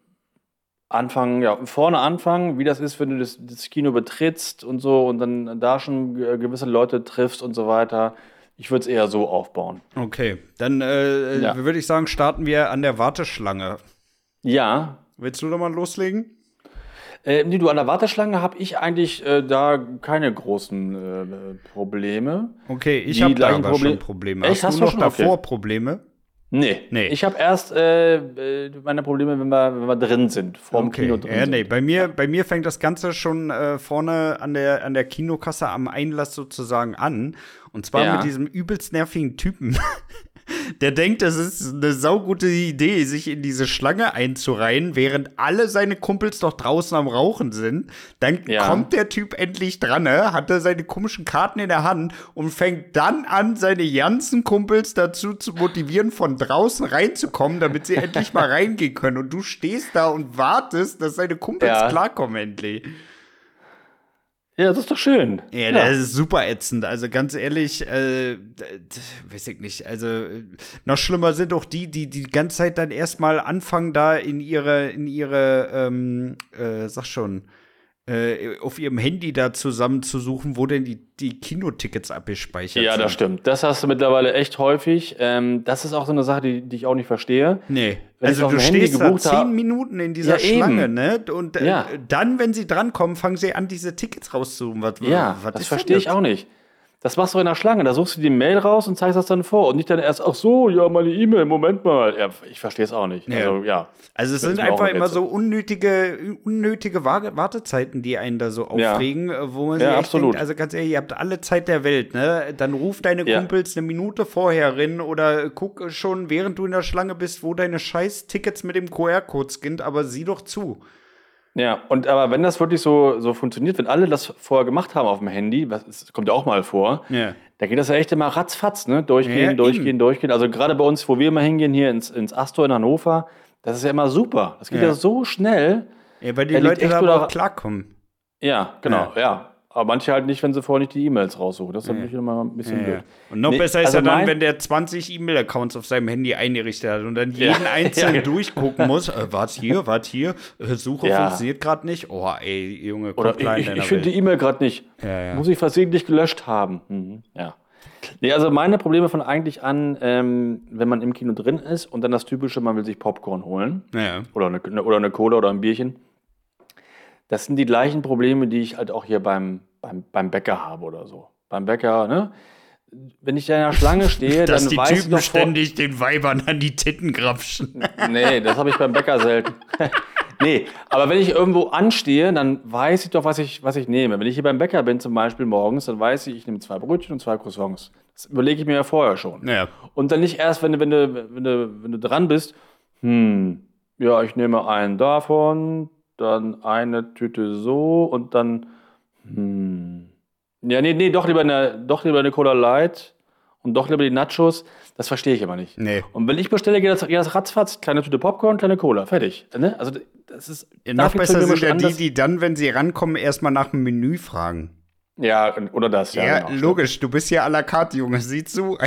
anfangen, ja, vorne anfangen, wie das ist, wenn du das, das Kino betrittst und so und dann da schon äh, gewisse Leute triffst und so weiter. Ich würde es eher so aufbauen. Okay, dann äh, Ja. würde ich sagen, starten wir an der Warteschlange. Ja. Willst du da mal loslegen? Äh, nee, du, an der Warteschlange habe ich eigentlich äh, da keine großen äh, Probleme. Okay, ich Die habe da gleichen aber schon Proble- Probleme. Echt? Hast, Hast du du noch schon? davor Okay. Probleme? Nee. Nee. Ich habe erst äh, äh, meine Probleme, wenn wir, wenn wir drin sind, vorm Okay, Kino drin ja, nee, sind. bei mir, bei mir fängt das Ganze schon äh, vorne an der, an der Kinokasse am Einlass sozusagen an. Und zwar Ja. mit diesem übelst nervigen Typen. Der denkt, es ist eine saugute Idee, sich in diese Schlange einzureihen, während alle seine Kumpels doch draußen am Rauchen sind. Dann Ja. kommt der Typ endlich dran, ne? Hat er seine komischen Karten in der Hand und fängt dann an, seine ganzen Kumpels dazu zu motivieren, von draußen reinzukommen, damit sie endlich mal reingehen können. Und du stehst da und wartest, dass seine Kumpels Ja. klarkommen endlich. Ja, das ist doch schön. Ja, das ist super ätzend. Also ganz ehrlich, äh, d- d- weiß ich nicht. Also äh, noch schlimmer sind auch die, die die ganze Zeit dann erstmal anfangen, da in ihre, in ihre, ähm, äh, sag schon, äh, auf ihrem Handy da zusammenzusuchen, wo denn die, die Kinotickets abgespeichert Ja, sind. das stimmt. Das hast du mittlerweile echt häufig. Ähm, das ist auch so eine Sache, die, die ich auch nicht verstehe. Nee. Wenn ich Also auf du dem Handy stehst da gebucht zehn hab- Minuten in dieser Ja, eben. Schlange, ne? Und äh, Ja. dann, wenn sie drankommen, fangen sie an, diese Tickets rauszusuchen. Was, Ja, was das ist verstehe denn ich auch nicht. Das machst du in der Schlange. Da suchst du die Mail raus und zeigst das dann vor. Und nicht dann erst, ach so, ja, meine E-Mail, Moment mal. Ja, ich verstehe es auch nicht. Ja. Also, ja. Also es Das sind ist mir auch einfach ein immer Rätsel. so unnötige, unnötige Wa- Wartezeiten, die einen da so Ja. aufregen, äh, wo man Ja, sich echt absolut. denkt, also ganz ehrlich, ihr habt alle Zeit der Welt, ne? Dann ruf deine Ja. Kumpels eine Minute vorher rein oder guck schon, während du in der Schlange bist, wo deine scheiß Tickets mit dem Q R-Code sind, aber sieh doch zu. Ja, und aber wenn das wirklich so, so funktioniert, wenn alle das vorher gemacht haben auf dem Handy, was das kommt ja auch mal vor, Ja. da geht das ja echt immer ratzfatz, ne? Durchgehen, Ja, durchgehen, eben. durchgehen. Also gerade bei uns, wo wir immer hingehen, hier ins, ins Astor in Hannover, das ist ja immer super. Das geht ja, Ja. so schnell. Ja, weil die Da liegt Leute echt da nur aber da- auch klarkommen. Ja, genau, ja. Aber manche halt nicht, wenn sie vorher nicht die E-Mails raussuchen. Das ist natürlich immer ein bisschen Ja, blöd. ja. Und noch Nee, besser ist also ja dann, mein- wenn der zwanzig E-Mail-Accounts auf seinem Handy eingerichtet hat und dann jeden Ja. einzelnen Ja. durchgucken muss. Äh, wart hier, wart hier, äh, Suche Ja. funktioniert gerade nicht. Oh, ey, Junge, komm Oder klein ich, in ich, deiner ich finde Welt. die E-Mail gerade nicht. Ja, ja. Muss ich versehentlich gelöscht haben. Mhm. Ja. Nee, also meine Probleme fangen eigentlich an, ähm, wenn man im Kino drin ist und dann das Typische, man will sich Popcorn holen. Ja. Oder eine, oder eine Cola oder ein Bierchen. Das sind die gleichen Probleme, die ich halt auch hier beim, beim, beim Bäcker habe oder so. Beim Bäcker, ne? Wenn ich da in der Schlange stehe, Dass dann die weiß ich Typen doch vor- ständig den Weibern an die Titten grapschen. Nee, das habe ich beim Bäcker selten. Nee, aber wenn ich irgendwo anstehe, dann weiß ich doch, was ich, was ich nehme. Wenn ich hier beim Bäcker bin, zum Beispiel morgens, dann weiß ich, ich nehme zwei Brötchen und zwei Croissants. Das überlege ich mir ja vorher schon. Ja. Und dann nicht erst, wenn du, wenn du, wenn du, wenn du dran bist, hm, ja, ich nehme einen davon, dann eine Tüte so und dann, hm, ja, nee, nee, doch lieber eine, doch lieber eine Cola Light und doch lieber die Nachos. Das verstehe ich aber nicht. Nee. Und wenn ich bestelle, geht das, geht das ratzfatz. Kleine Tüte Popcorn, kleine Cola. Fertig. Ne? Also, das ist. Ja, da noch fängt's besser bei mir sind ja schon die, an, die dann, wenn sie rankommen, erstmal nach dem Menü fragen. dass- Ja, oder das. Ja, Ja, genau. logisch, du bist ja à la carte, Junge, siehst du?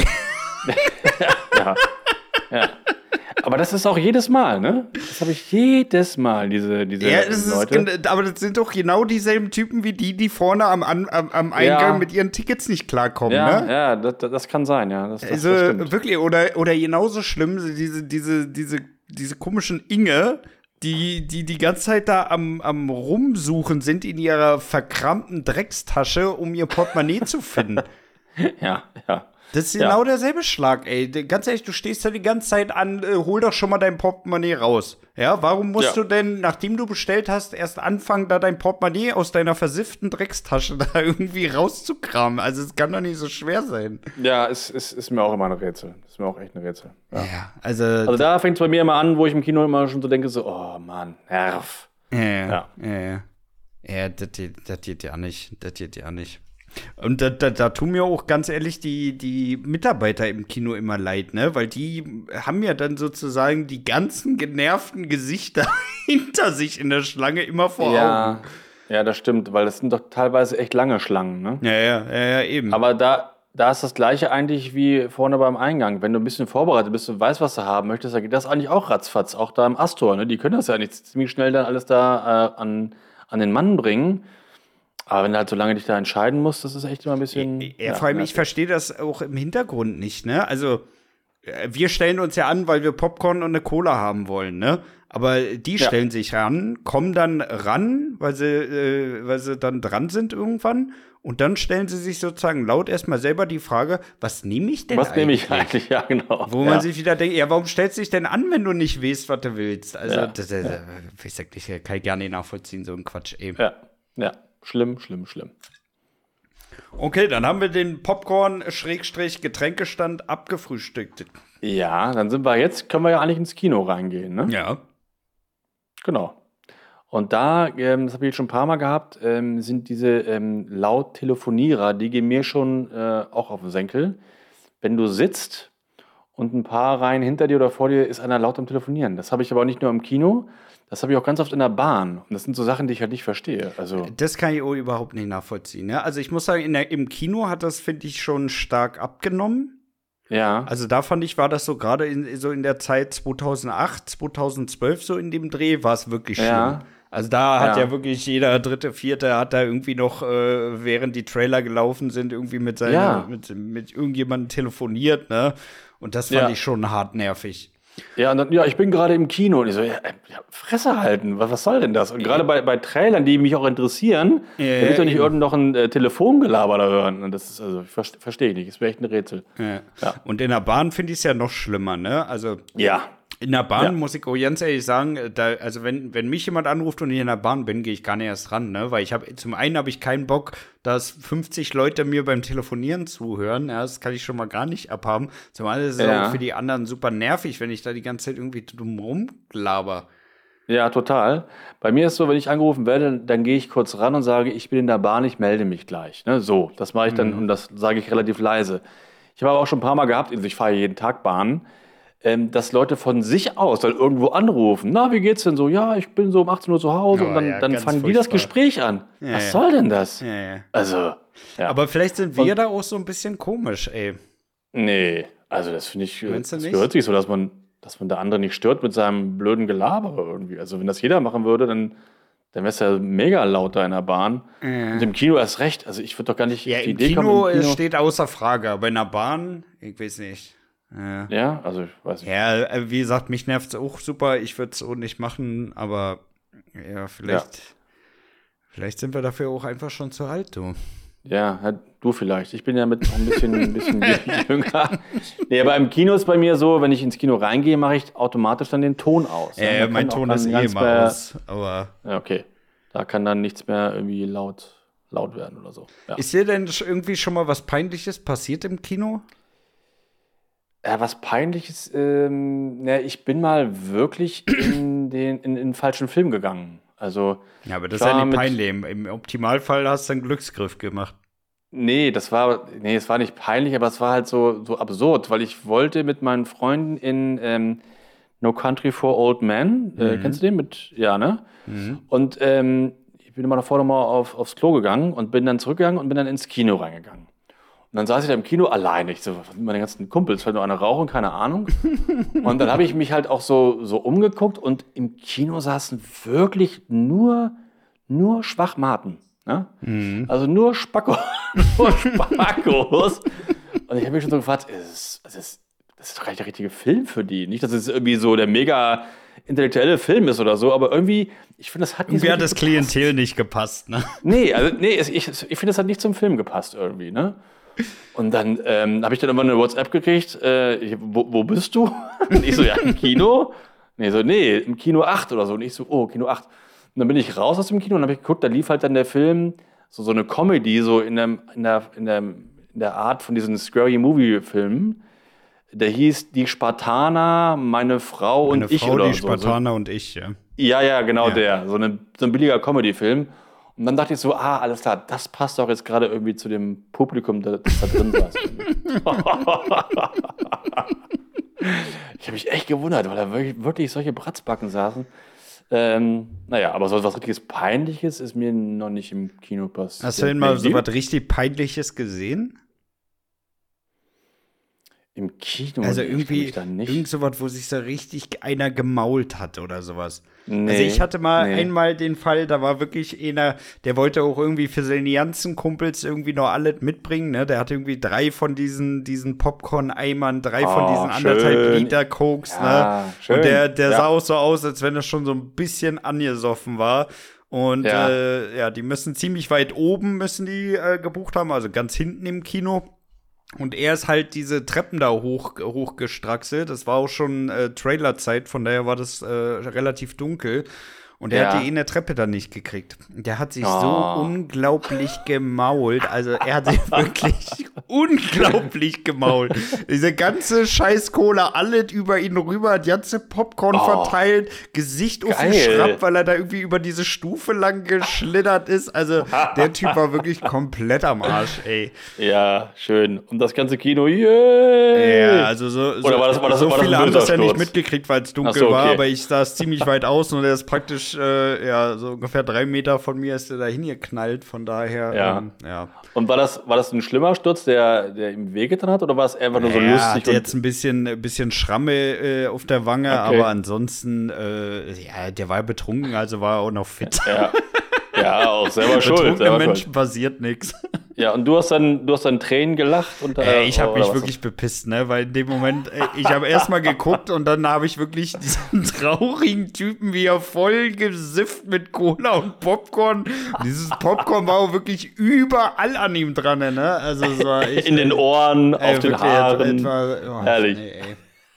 Ja. Ja. Aber das ist auch jedes Mal, ne? Das habe ich jedes Mal, diese, diese Ja, das ist, Leute. gen- aber das sind doch genau dieselben Typen wie die, die vorne am, am, am Eingang Ja. mit ihren Tickets nicht klarkommen, Ja, ne? ja, das, das kann sein, ja. Das, das, Also das stimmt. wirklich, oder, oder genauso schlimm, so diese, diese, diese, diese komischen Inge, die, die die ganze Zeit da am, am Rumsuchen sind in ihrer verkrampten Dreckstasche, um ihr Portemonnaie zu finden. Ja, ja. Das ist Ja. genau derselbe Schlag, ey. De- Ganz ehrlich, du stehst da die ganze Zeit an, äh, hol doch schon mal dein Portemonnaie raus. Ja, warum musst Ja. du denn, nachdem du bestellt hast, erst anfangen, da dein Portemonnaie aus deiner versifften Dreckstasche da irgendwie rauszukramen? Also, es kann doch nicht so schwer sein. Ja, es ist, ist mir auch immer ein Rätsel. Ist mir auch echt ein Rätsel. Ja. Ja, also, Also da fängt es bei mir immer an, wo ich im Kino immer schon so denke, so, oh Mann, Nerv. ja, Ja. ja, ja, ja. Ja, das geht, das geht ja nicht, das geht ja nicht. Und da, da, da tun mir auch ganz ehrlich die, die Mitarbeiter im Kino immer leid, ne? Weil die haben ja dann sozusagen die ganzen genervten Gesichter hinter sich in der Schlange immer vor Augen. Ja, ja, das stimmt, weil das sind doch teilweise echt lange Schlangen, ne? Ja, ja, ja, ja, eben. Aber da, da ist das Gleiche eigentlich wie vorne beim Eingang. Wenn du ein bisschen vorbereitet bist und weißt, was du haben möchtest, dann geht das eigentlich auch ratzfatz, auch da im Astor. Ne? Die können das ja nicht ziemlich schnell dann alles da äh, an, an den Mann bringen. Aber wenn du halt so lange dich da entscheiden musst, das ist echt immer ein bisschen. Ja, vor allem, ich nervig. verstehe das auch im Hintergrund nicht, ne? Also, äh, wir stellen uns ja an, weil wir Popcorn und eine Cola haben wollen, ne? Aber die Ja. stellen sich ran, kommen dann ran, weil sie, äh, weil sie dann dran sind irgendwann. Und dann stellen sie sich sozusagen laut erstmal selber die Frage, was nehme ich denn Was eigentlich? nehme ich eigentlich? Ja, genau. Wo ja. man sich wieder denkt, ja, warum stellst du dich denn an, wenn du nicht weißt, was du willst? Also, Ja. das, das, das, ich sag nicht, kann ich gar nicht nachvollziehen, so ein Quatsch eben. Ja, ja. Schlimm, schlimm, schlimm. Okay, dann haben wir den Popcorn-Getränkestand abgefrühstückt. Ja, dann sind wir jetzt, können wir ja eigentlich ins Kino reingehen, ne? Ja. Genau. Und da, ähm, das habe ich jetzt schon ein paar Mal gehabt, ähm, sind diese ähm, Lauttelefonierer, die gehen mir schon äh, auch auf den Senkel. Wenn du sitzt und ein paar Reihen hinter dir oder vor dir ist einer laut am Telefonieren. Das habe ich aber auch nicht nur im Kino, das habe ich auch ganz oft in der Bahn. Und das sind so Sachen, die ich halt nicht verstehe. Also, Das kann ich auch überhaupt nicht nachvollziehen. Ne? Also ich muss sagen, in der, im Kino hat das, finde ich, schon stark abgenommen. ja. Also da fand ich, war das so gerade in, so in der Zeit zweitausendacht, zweitausendzwölf so in dem Dreh, war es wirklich schlimm. Ja. Also da hat Ja. ja wirklich jeder dritte, vierte hat da irgendwie noch, äh, während die Trailer gelaufen sind, irgendwie mit seiner, Ja. mit, mit irgendjemandem telefoniert, ne? Und das fand Ja. ich schon hart nervig. Ja, und dann, ja, ich bin gerade im Kino. Und ich so, ja, äh, ja, Fresse halten, was, was soll denn das? Und gerade bei, bei Trailern, die mich auch interessieren, Ja, da will ich doch nicht eben. irgend noch ein äh, Telefongelaber da hören. Und das ist, also, ich verste- verstehe ich nicht. Das wäre echt ein Rätsel. Ja. Ja. Und in der Bahn finde ich es ja noch schlimmer, ne? Also Ja. in der Bahn Ja. muss ich auch ganz ehrlich sagen, da, also wenn, wenn mich jemand anruft und ich in der Bahn bin, gehe ich gar nicht erst ran, ne? Weil ich habe, zum einen habe ich keinen Bock, dass fünfzig Leute mir beim Telefonieren zuhören. Ja, das kann ich schon mal gar nicht abhaben. Zum anderen ist es Ja. auch für die anderen super nervig, wenn ich da die ganze Zeit irgendwie drum rumlaber. Ja, total. Bei mir ist so, wenn ich angerufen werde, dann gehe ich kurz ran und sage, ich bin in der Bahn, ich melde mich gleich. Ne? So, das mache ich dann und das sage ich relativ leise. Ich habe aber auch schon ein paar Mal gehabt, also ich fahre jeden Tag Bahn, ähm, dass Leute von sich aus dann irgendwo anrufen. Na, wie geht's denn so? Ja, ich bin so um achtzehn Uhr zu Hause Oh, und dann, ja, dann ganz fangen die das furchtbar. Gespräch an. Ja, Was ja. soll denn das? Ja, ja. Also, ja. Aber vielleicht sind wir Und- da auch so ein bisschen komisch, ey. Nee, also das finde ich, Meinst du das nicht? gehört sich so, dass man, dass man der andere nicht stört mit seinem blöden Gelaber irgendwie. Also wenn das jeder machen würde, dann, dann wäre es ja mega laut da in der Bahn. Und im Kino erst recht. Also ich würde doch gar nicht Ja, auf die im Idee Kino, kommen, im es steht außer Frage, aber in der Bahn, ich weiß nicht. Ja, Ja, also ich weiß nicht. ja äh, wie gesagt, mich nervt es auch super. Ich würde es auch nicht machen, aber ja, vielleicht, vielleicht sind wir dafür auch einfach schon zu alt, du. Ja, ja, du vielleicht. Ich bin ja mit noch ein bisschen, ein bisschen jünger. Nee, aber im Kino ist bei mir so, wenn ich ins Kino reingehe, mache ich automatisch dann den Ton aus. Ja, Äh, da mein kann auch Ton dann ist eh ganz immer mehr- aus, aber Ja, okay. Da kann dann nichts mehr irgendwie laut, laut werden oder so. Ja. ist dir denn sch- irgendwie schon mal was Peinliches passiert im Kino? Ja, was Peinliches, ähm, ne, ich bin mal wirklich in den, in, in den falschen Film gegangen. Also, Ja, aber das ich ist ja war nicht mit- peinlich. Im, Im Optimalfall hast du einen Glücksgriff gemacht. nee, das war, nee, es war nicht peinlich, aber es war halt so, so absurd, weil ich wollte mit meinen Freunden in ähm, No Country for Old Men, äh, kennst du den mit, ja, ne? Und ähm, ich bin immer davor nochmal auf, aufs Klo gegangen und bin dann zurückgegangen und bin dann ins Kino reingegangen. Und dann saß ich da im Kino alleine. Ich so, was sind meine ganzen Kumpels? Vielleicht nur eine rauchen, keine Ahnung. Und dann habe ich mich halt auch so, so umgeguckt und im Kino saßen wirklich nur, nur Schwachmaten. Ne? Also nur Spacko, nur Spackos. Und ich habe mich schon so gefragt, ist, das, ist, das ist doch gar nicht der richtige Film für die. Nicht, dass es irgendwie so der mega intellektuelle Film ist oder so, aber irgendwie, ich finde, das hat nicht so Irgendwie hat das richtig gepasst. Klientel nicht gepasst, ne? Nee, also nee, es- ich, ich finde, das hat nicht zum Film gepasst irgendwie, ne? Und dann ähm, habe ich dann immer eine WhatsApp gekriegt, äh, ich, wo, wo bist du? Und ich so, ja, im Kino? Nee, so, nee, im Kino acht oder so. Und ich so, oh, Kino acht. Und dann bin ich raus aus dem Kino und habe ich geguckt, da lief halt dann der Film, so, so eine Comedy, so in der, in der, in der, in der Art von diesen Scary-Movie-Filmen. Der hieß Die Spartaner, meine Frau Meine und ich Frau, oder die so. Spartaner und ich, ja. Ja, ja, genau Ja. der. So, eine, so ein billiger Comedy-Film. Und dann dachte ich so, ah, alles klar, das passt doch jetzt gerade irgendwie zu dem Publikum, das da drin saß. Ich habe mich echt gewundert, weil da wirklich, wirklich solche Bratzbacken saßen. Ähm, naja, aber so was richtiges Peinliches ist mir noch nicht im Kino passiert. Hast du denn mal Nee, so dir? was richtig Peinliches gesehen? Im Kino? Also Nee, ich kann irgendwie, mich da nicht. irgend so was, wo sich so richtig einer gemault hat oder sowas. Nee, Also ich hatte mal nee. einmal den Fall, da war wirklich einer, der wollte auch irgendwie für seine ganzen Kumpels irgendwie noch alles mitbringen, ne? Der hatte irgendwie drei von diesen, diesen Popcorn-Eimern, drei von Oh, diesen anderthalb schön. Liter Cokes, Ja, ne? schön. Und der, der Ja. sah auch so aus, als wenn er schon so ein bisschen angesoffen war. Und Ja. äh, ja, die müssen ziemlich weit oben, müssen die äh, gebucht haben, also ganz hinten im Kino. Und er ist halt diese Treppen da hoch, hochgestraxelt. Das war auch schon äh, Trailerzeit, von daher war das äh, relativ dunkel. Und er Ja. hat die in der Treppe dann nicht gekriegt. Der hat sich Oh. so unglaublich gemault. Also er hat sich wirklich unglaublich gemault. Diese ganze Scheiß-Cola, alles über ihn rüber, hat ganze Popcorn Oh. verteilt, Gesicht auf den Geil. Schrapp, weil er da irgendwie über diese Stufe lang geschlittert ist. Also der Typ war wirklich komplett am Arsch, ey. Ja, schön. Und das ganze Kino, yay! Ja, also so, so, Oder war das- war das- so war das viele ein haben das ja böser nicht Sturz? mitgekriegt, weil es dunkel Ach so, war, okay. aber ich saß ziemlich weit außen und er ist praktisch, äh, ja, so ungefähr drei Meter von mir ist er da hingeknallt, von daher, Ja. ähm, ja. Und war das, war das ein schlimmer Sturz, der, der ihm wehgetan hat, oder war es einfach nur so ja, lustig? hatte jetzt ein bisschen, ein bisschen Schramme äh, auf der Wange, Okay. aber ansonsten, äh, ja, der war betrunken, also war er auch noch fit. ja. ja, auch selber schuld. Betrunkenen Selber Menschen schuld. passiert nichts. Ja, und du hast dann, du hast dann Tränen gelacht? Und, Äh, ich habe oder mich was? wirklich bepisst, ne, weil in dem Moment, äh, ich habe erstmal geguckt und dann habe ich wirklich diesen traurigen Typen, wie er voll gesifft mit Cola und Popcorn. Und dieses Popcorn war auch wirklich überall an ihm dran, ne, also es war echt, In den Ohren, ey, auf den wirklich, Haaren. etwa, oh, Herrlich. Nee, ey.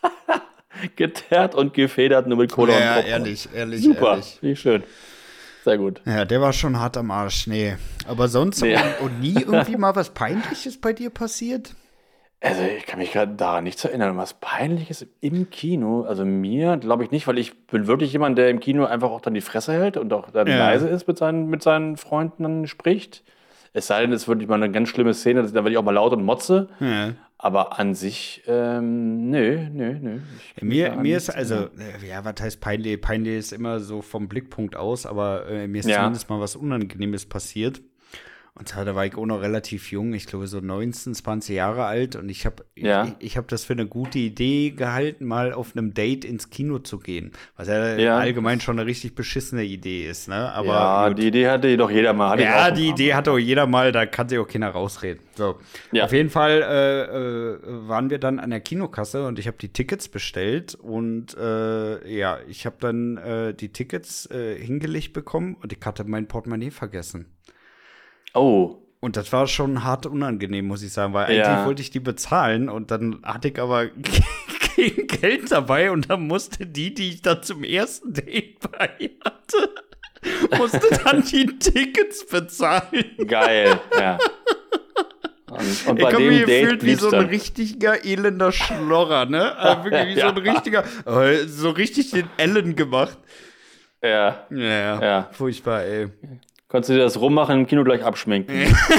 Geteert und gefedert, nur mit Cola und Ja, Popcorn. ehrlich, ehrlich, Super, ehrlich. wie schön. Sehr gut. Ja, der war schon hart am Arsch, nee. Aber sonst Nee. und, und nie irgendwie mal was Peinliches bei dir passiert? Also ich kann mich gerade daran nichts erinnern. Was Peinliches im Kino, also mir glaube ich nicht, weil ich bin wirklich jemand, der im Kino einfach auch dann die Fresse hält und auch dann Ja. leise ist, mit seinen, mit seinen Freunden dann spricht. Es sei denn, es wird mal eine ganz schlimme Szene, da werde ich auch mal laut und motze. Ja. Aber an sich, ähm, nö, nö, nö. Ich kann mich Mir, daran mir nichts ist, also, erinnern. äh, ja, was heißt peinlich? Peinlich ist immer so vom Blickpunkt aus, aber äh, mir ist Ja. zumindest mal was Unangenehmes passiert. Und zwar, da war ich auch noch relativ jung, ich glaube so neunzehn, zwanzig Jahre alt. Und ich habe Ja. ich, ich hab das für eine gute Idee gehalten, mal auf einem Date ins Kino zu gehen. Was ja, Ja. allgemein schon eine richtig beschissene Idee ist, ne? Aber ja, gut. die Idee hatte jedoch jeder mal. Hatte ich Ja, auch die schon Idee hat auch jeder mal, da kann sich auch keiner rausreden. So. Ja. Auf jeden Fall äh, äh, waren wir dann an der Kinokasse und ich habe die Tickets bestellt und äh, ja, ich habe dann äh, die Tickets äh, hingelegt bekommen und ich hatte mein Portemonnaie vergessen. Oh, Und das war schon hart unangenehm, muss ich sagen, weil eigentlich Ja. wollte ich die bezahlen und dann hatte ich aber kein Geld dabei und dann musste die, die ich da zum ersten Date bei hatte, musste dann die Tickets bezahlen. geil, ja. Und, und Ich bei habe dem mich Date gefühlt wie blieb's so ein dann. richtiger elender Schlorrer, ne? Also wirklich wie so ein Ja. richtiger, äh, so richtig den Ellen gemacht. Ja. Ja, ja. Ja. Furchtbar, ey. Konntest du dir das rummachen, im Kino gleich abschminken.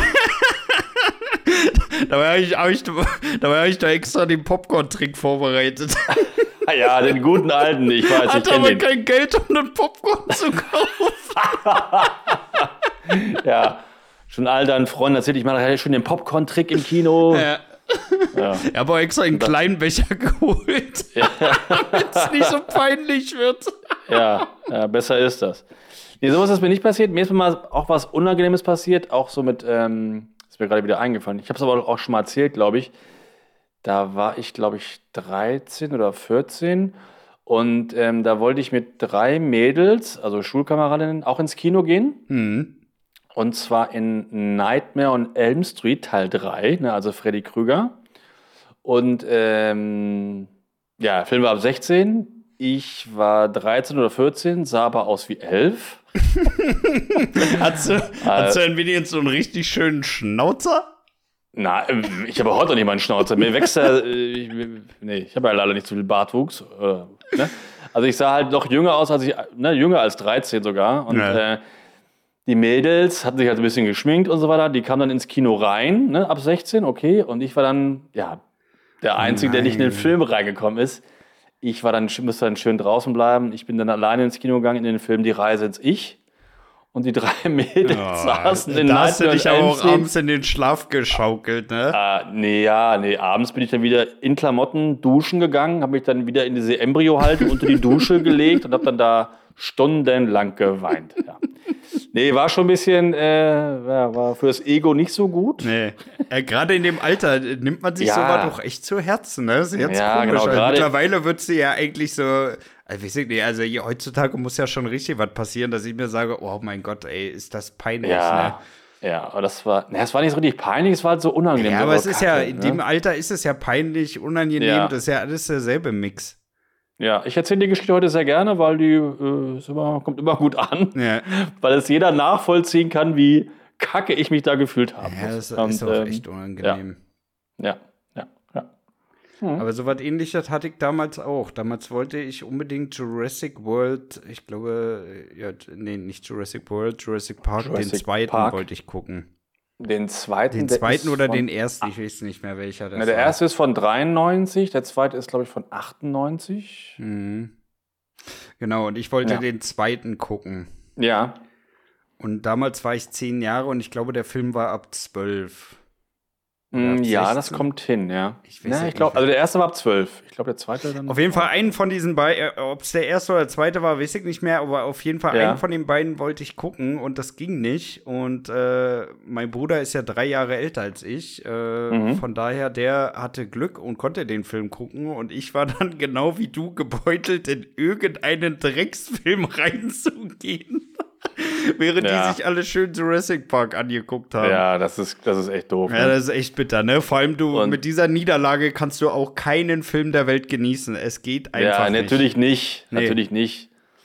Dabei habe ich, hab ich, dabei hab ich da extra den Popcorn-Trick vorbereitet. Ah ja, den guten alten, ich weiß, ich Hatte kenne aber den. kein Geld, um einen Popcorn zu kaufen. Ja, schon all deinen Freunden erzählt, ich mache schon den Popcorn-Trick im Kino. Ja. Ja. Ich habe auch extra einen kleinen Becher geholt, damit es nicht so peinlich wird. Ja, ja, besser ist das. Nee, sowas ist mir nicht passiert. Mir ist mal auch was Unangenehmes passiert, auch so mit, ähm, ist mir gerade wieder eingefallen. Ich habe es aber auch schon mal erzählt, glaube ich. Da war ich, glaube ich, dreizehn oder vierzehn und ähm, da wollte ich mit drei Mädels, also Schulkameradinnen, auch ins Kino gehen. Hm. Und zwar in Nightmare on Elm Street Teil drei, ne, also Freddy Krüger. Und ähm, ja, der Film war ab sechzehn. Ich war dreizehn oder vierzehn, sah aber aus wie elf. Hast du, Äh. hast du ein wenig so einen richtig schönen Schnauzer? Na, äh, ich habe heute noch nicht mal einen Schnauzer. Mir wächst ja, äh, ich, nee, ich habe ja leider nicht so viel Bartwuchs. Äh, ne? Also ich sah halt noch jünger aus, als ich, ne, jünger als dreizehn sogar. Und Ja. äh, die Mädels hatten sich halt ein bisschen geschminkt und so weiter. Die kamen dann ins Kino rein, ne, ab sechzehn, okay. Und ich war dann, ja, der Einzige, der nicht in den Nein. Film reingekommen ist. Ich war dann, musste dann schön draußen bleiben. Ich bin dann alleine ins Kino gegangen in den Film Die Reise ins Ich. Und die drei Mädels saßen in da hast du Nightmare dich on aber Elm auch Street. abends in den Schlaf geschaukelt, ne? Ah, nee, ja, nee, abends bin ich dann wieder in Klamotten duschen gegangen, habe mich dann wieder in diese Embryohaltung unter die Dusche gelegt und habe dann da stundenlang geweint. Ja. Nee, war schon ein bisschen, äh, war, war für das Ego nicht so gut. Nee. Äh, Gerade in dem Alter äh, nimmt man sich Ja. sowas doch echt zu Herzen, ne? Das ist jetzt Ja, komisch. genau, Also gerade- mittlerweile wird sie ja eigentlich so, also, weiß ich nicht, also hier, heutzutage muss ja schon richtig was passieren, dass ich mir sage, oh mein Gott, ey, ist das peinlich, Ja, ja, aber das war, na, es war nicht so richtig peinlich, es war halt so ne? unangenehm. Ja, so, aber oh, es ist ja, Kacke, in ne? dem Alter ist es ja peinlich, unangenehm, Ja. das ist ja alles derselbe Mix. Ja, ich erzähle die Geschichte heute sehr gerne, weil die äh, ist immer, kommt immer gut an, Ja, weil es jeder nachvollziehen kann, wie kacke ich mich da gefühlt habe. ja das Und, ist doch ähm, echt unangenehm. Ja, ja, ja. Aber so was Ähnliches hatte ich damals auch. Damals wollte ich unbedingt Jurassic World, ich glaube, ja, nee, nicht Jurassic World, Jurassic Park, den Jurassic zweiten Park. wollte ich gucken. Den zweiten, Den der zweiten ist oder von, den ersten, ich weiß nicht mehr welcher das Na, der war. erste ist von dreiundneunzig, der zweite ist, glaube ich, von achtundneunzig. Mhm. Genau, und ich wollte Ja. den zweiten gucken. Ja. Und damals war ich zehn Jahre und ich glaube, der Film war ab zwölf. Mm, ab ja, das sechzehn? kommt hin, ja. Ich weiß Na, ja ich glaube, nicht. also der erste war ab zwölf. Ich glaube, der zweite dann. Auf jeden Fall einen von diesen beiden, ob es der erste oder der zweite war, weiß ich nicht mehr, aber auf jeden Fall Ja. einen von den beiden wollte ich gucken und das ging nicht. Und äh, mein Bruder ist ja drei Jahre älter als ich. Äh, Mhm. Von daher, der hatte Glück und konnte den Film gucken. Und ich war dann genau wie du gebeutelt, in irgendeinen Drecksfilm reinzugehen. Während Ja. die sich alle schön Jurassic Park angeguckt haben. Ja, das ist, das ist echt doof. Ja, ne? das ist echt bitter, ne? Vor allem du, Und- mit dieser Niederlage kannst du auch keinen Film der Welt genießen. Es geht einfach ja, nicht. natürlich nicht. Nee. Natürlich nicht.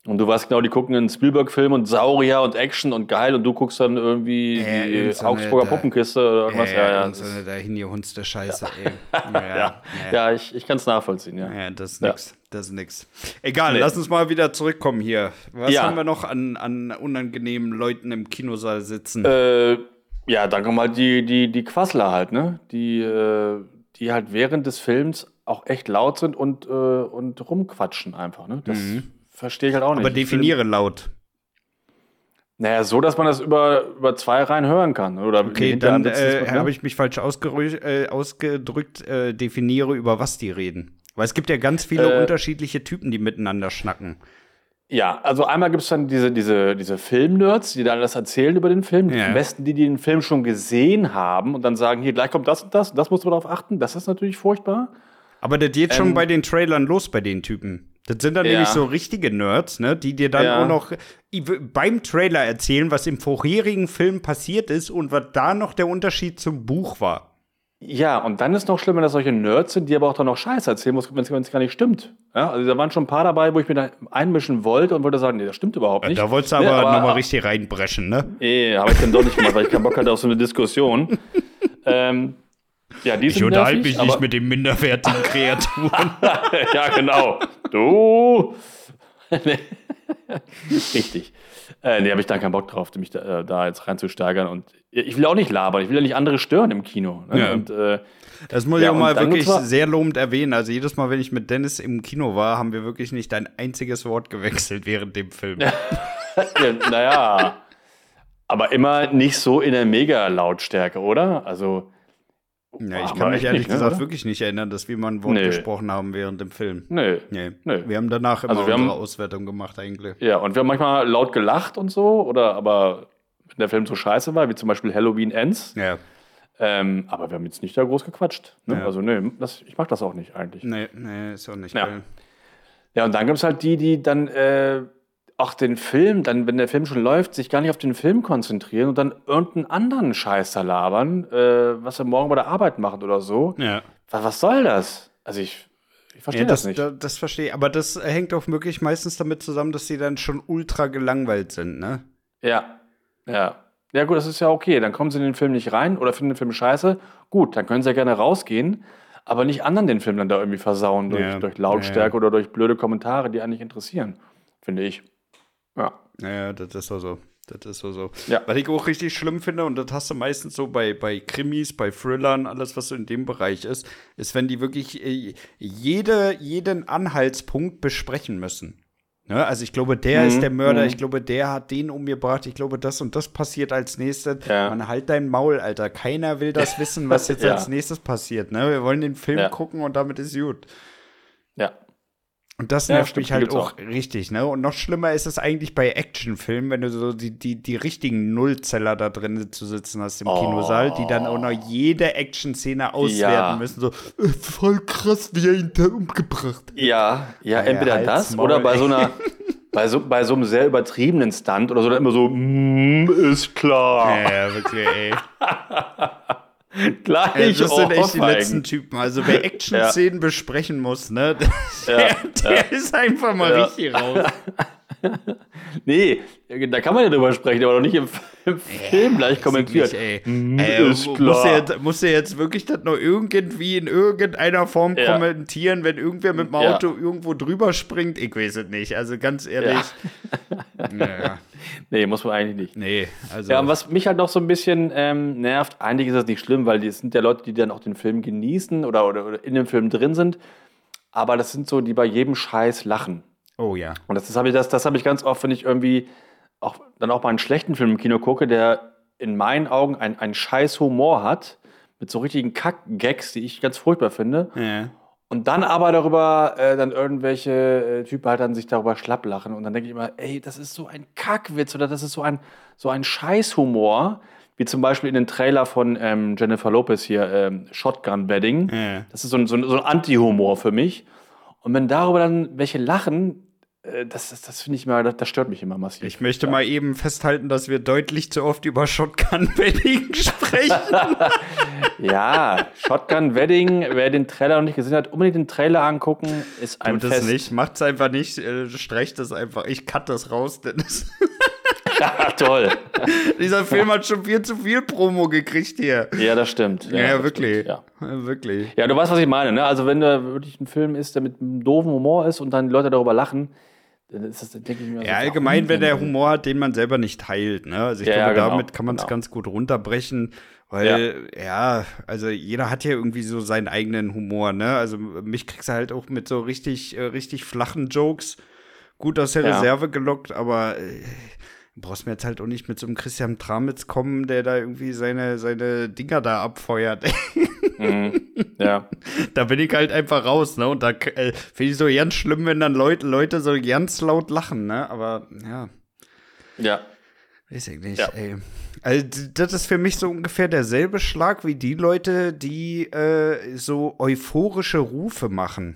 Und du weißt genau, die gucken einen Spielberg-Film und Saurier und Action und geil und du guckst dann irgendwie Äh, die irgend so eine Augsburger da- Puppenkiste oder irgendwas. Ja, Ja, ja, ja, und das so ist, eine dahin gehunzte Scheiße, ey. Ja, ja. ja. ja ich, ich kann es nachvollziehen, ja. Ja, das ist Ja. nix. Das ist nix. Egal, Nee. lass uns mal wieder zurückkommen hier. Was Ja. haben wir noch an, an unangenehmen Leuten im Kinosaal sitzen? Äh, ja, dann kommen halt die, die, die Quassler halt, ne? Die, äh, die halt während des Films auch echt laut sind und, äh, und rumquatschen einfach, ne? Das verstehe ich halt auch nicht. Aber definiere laut. Film, naja, so, dass man das über, über zwei Reihen hören kann. Oder Okay, dann äh, habe ich mich falsch ausgerü- äh, ausgedrückt. Äh, definiere, über was die reden. Weil es gibt ja ganz viele Äh, unterschiedliche Typen, die miteinander schnacken. Ja, also einmal gibt es dann diese, diese, diese Film-Nerds, die dann das erzählen über den Film. Ja. Am besten die, die den Film schon gesehen haben und dann sagen, hier, gleich kommt das und das, und das musst du darauf achten. Das ist natürlich furchtbar. Aber das geht schon Ähm, bei den Trailern los bei den Typen. Das sind dann Ja. nämlich so richtige Nerds, ne, die dir dann Ja. auch noch i- beim Trailer erzählen, was im vorherigen Film passiert ist und was da noch der Unterschied zum Buch war. Ja, und dann ist noch schlimmer, dass solche Nerds sind, die aber auch dann noch Scheiße erzählen, wenn es gar nicht stimmt. Ja, also da waren schon ein paar dabei, wo ich mir da einmischen wollte und wollte sagen, nee, das stimmt überhaupt nicht. Da wolltest du Ne, aber, nochmal richtig reinbrechen, ne? Nee, habe ich dann doch nicht gemacht, weil ich keinen Bock hatte auf so eine Diskussion. ähm, ja, die sind nervig, aber- mit den minderwertigen Kreaturen. ja, genau. Du. Nee. Richtig. Äh, nee, habe ich dann keinen Bock drauf, mich da, äh, da jetzt reinzusteigern. Und ich will auch nicht labern, ich will ja nicht andere stören im Kino. Ne? Ja. Und, äh, Das muss ich Ja, auch und mal dann wirklich zwar- sehr lobend erwähnen. Also jedes Mal, wenn ich mit Dennis im Kino war, haben wir wirklich nicht ein einziges Wort gewechselt während dem Film. ja, naja. Aber immer nicht so in der Mega-Lautstärke, oder? Also. Ja, ich aber kann mich echt ehrlich nicht, ne, gesagt oder? wirklich nicht erinnern, dass wir mal ein Wort Nee. gesprochen haben während dem Film. Nee. Nee. Nee. Wir haben danach immer Also wir unsere haben- Auswertung gemacht eigentlich. Ja, und wir haben manchmal laut gelacht und so, oder aber wenn der Film so scheiße war, wie zum Beispiel Halloween Ends. Ja. Ähm, aber wir haben jetzt nicht da groß gequatscht. Ne? Ja. Also, nee, das, ich mag das auch nicht eigentlich. Nee, nee, ist auch nicht Ja. geil. Ja, und dann gibt es halt die, die dann äh, auch den Film, dann, wenn der Film schon läuft, sich gar nicht auf den Film konzentrieren und dann irgendeinen anderen Scheiß da labern, äh, was sie morgen bei der Arbeit machen oder so. Ja. Was, was soll das? Also, ich, ich verstehe Ja, das, das, nicht. da, das verstehe ich. Aber das hängt auch wirklich meistens damit zusammen, dass sie dann schon ultra gelangweilt sind, ne? Ja, ja. Ja, gut, das ist ja okay. Dann kommen sie in den Film nicht rein oder finden den Film scheiße. Gut, dann können sie ja gerne rausgehen, aber nicht anderen den Film dann da irgendwie versauen durch, Ja, durch Lautstärke ja, oder durch blöde Kommentare, die einen nicht interessieren. Finde ich. Ja. Ja, das ist so so. Das ist so so. Ja. Was ich auch richtig schlimm finde, und das hast du meistens so bei, bei Krimis, bei Thrillern, alles, was so in dem Bereich ist, ist, wenn die wirklich äh, jede, jeden Anhaltspunkt besprechen müssen. Ne? Also ich glaube, der Mhm, ist der Mörder, mhm. ich glaube, der hat den umgebracht, ich glaube, das und das passiert als nächstes. Ja. Man, halt dein Maul, Alter. Keiner will das wissen, was jetzt Ja. als nächstes passiert. Ne? Wir wollen den Film Ja. gucken und damit ist gut. Ja. Und das Ja, nervt stimmt, mich die halt gibt's auch, auch. richtig, ne? Und noch schlimmer ist es eigentlich bei Actionfilmen, wenn du so die, die, die richtigen Nullzeller da drin zu sitzen hast im Oh. Kinosaal, die dann auch noch jede Action-Szene auswerten Ja. müssen. So, äh, voll krass, wie er ihn da umgebracht hat. Ja, ja, entweder Halt's das Maul, oder bei ey. so einer, bei so, bei so einem sehr übertriebenen Stunt oder so, dann immer so, mm, ist klar. Ja, wirklich, ey. Gleich Ey, das sind echt die Ohrfeigen. letzten Typen. Also wer Action-Szenen besprechen muss, ne? Der, Ja, der ja. ist einfach mal Ja. richtig raus. Nee, da kann man ja drüber sprechen, aber noch nicht im, im Film gleich kommentiert. Ey. Mm, Ey, ist mu- klar. Muss er jetzt, muss er jetzt wirklich das noch irgendwie in irgendeiner Form Ja. kommentieren, wenn irgendwer mit dem Ja. Auto irgendwo drüber springt? Ich weiß es nicht. Also ganz ehrlich. Naja. Nee, muss man eigentlich nicht. Nee, also. Ja, und was mich halt noch so ein bisschen ähm, nervt, eigentlich ist das nicht schlimm, weil das sind ja Leute, die dann auch den Film genießen oder, oder, oder in dem Film drin sind. Aber das sind so, die bei jedem Scheiß lachen. oh ja. Und das, das habe ich, das, das hab ich ganz oft, wenn ich irgendwie auch, dann auch mal einen schlechten Film im Kino gucke, der in meinen Augen einen, einen scheiß Humor hat, mit so richtigen Kack-Gags, die ich ganz furchtbar finde. Ja. Und dann aber darüber, äh, dann irgendwelche äh, Typen halt dann sich darüber schlapp lachen. Und dann denke ich immer, ey, das ist so ein Kackwitz oder das ist so ein, so ein Scheißhumor, wie zum Beispiel in den Trailer von ähm, Jennifer Lopez hier, ähm, Shotgun Wedding. Ja. Das ist so ein, so ein, so ein Anti-Humor für mich. Und wenn darüber dann welche lachen, äh, das, das, das finde ich mal, das, das stört mich immer massiv. Ich möchte ja. mal eben festhalten, dass wir deutlich zu oft über Shotgun-Wedding sprechen. Ja, Shotgun-Wedding, wer den Trailer noch nicht gesehen hat, unbedingt den Trailer angucken, ist ein Tut das Fest. nicht, macht's einfach nicht, äh, streicht das einfach. Ich cut das raus, Dennis. Ja, toll. Dieser Film hat schon viel zu viel Promo gekriegt hier. Ja, das stimmt. Ja, ja das wirklich. Stimmt, ja. ja, wirklich. Ja, du weißt, was ich meine, ne? Also, wenn da wirklich ein Film ist, der mit einem doofen Humor ist und dann die Leute darüber lachen, dann ist das, denke ich mir. Ja, so, allgemein, wenn der Humor hat, den man selber nicht teilt, ne? Also, ich ja, glaube, genau, damit kann man es genau. ganz gut runterbrechen, weil, ja. ja, also jeder hat ja irgendwie so seinen eigenen Humor, ne? Also, mich kriegst du halt auch mit so richtig, äh, richtig flachen Jokes gut aus der ja. Reserve gelockt, aber äh, du brauchst mir jetzt halt auch nicht mit so einem Christian Tramitz kommen, der da irgendwie seine, seine Dinger da abfeuert. mhm. Ja. Da bin ich halt einfach raus, ne? Und da äh, finde ich so ganz schlimm, wenn dann Leute, Leute so ganz laut lachen, ne? Aber ja. Ja. Weiß ich nicht, ja. ey. Also, das ist für mich so ungefähr derselbe Schlag wie die Leute, die äh, so euphorische Rufe machen.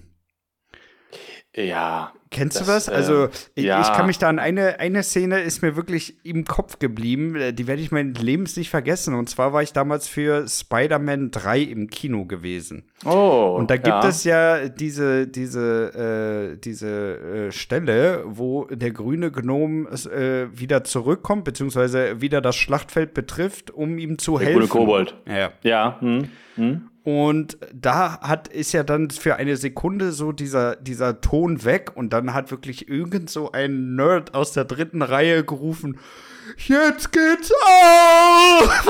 Ja. Kennst das, du das? Also, äh, ich, ja. ich kann mich da an eine, eine Szene ist mir wirklich im Kopf geblieben, die werde ich mein Lebens nicht vergessen. Und zwar war ich damals für Spider-Man drei im Kino gewesen. Oh. Und da gibt ja. es ja diese, diese, äh, diese äh, Stelle, wo der grüne Gnom äh, wieder zurückkommt, beziehungsweise wieder das Schlachtfeld betrifft, um ihm zu der helfen. Der Kobold. Ja. Ja. Hm. Hm. Und da hat, ist ja dann für eine Sekunde so dieser, dieser Ton weg und dann hat wirklich irgend so ein Nerd aus der dritten Reihe gerufen, jetzt geht's auf!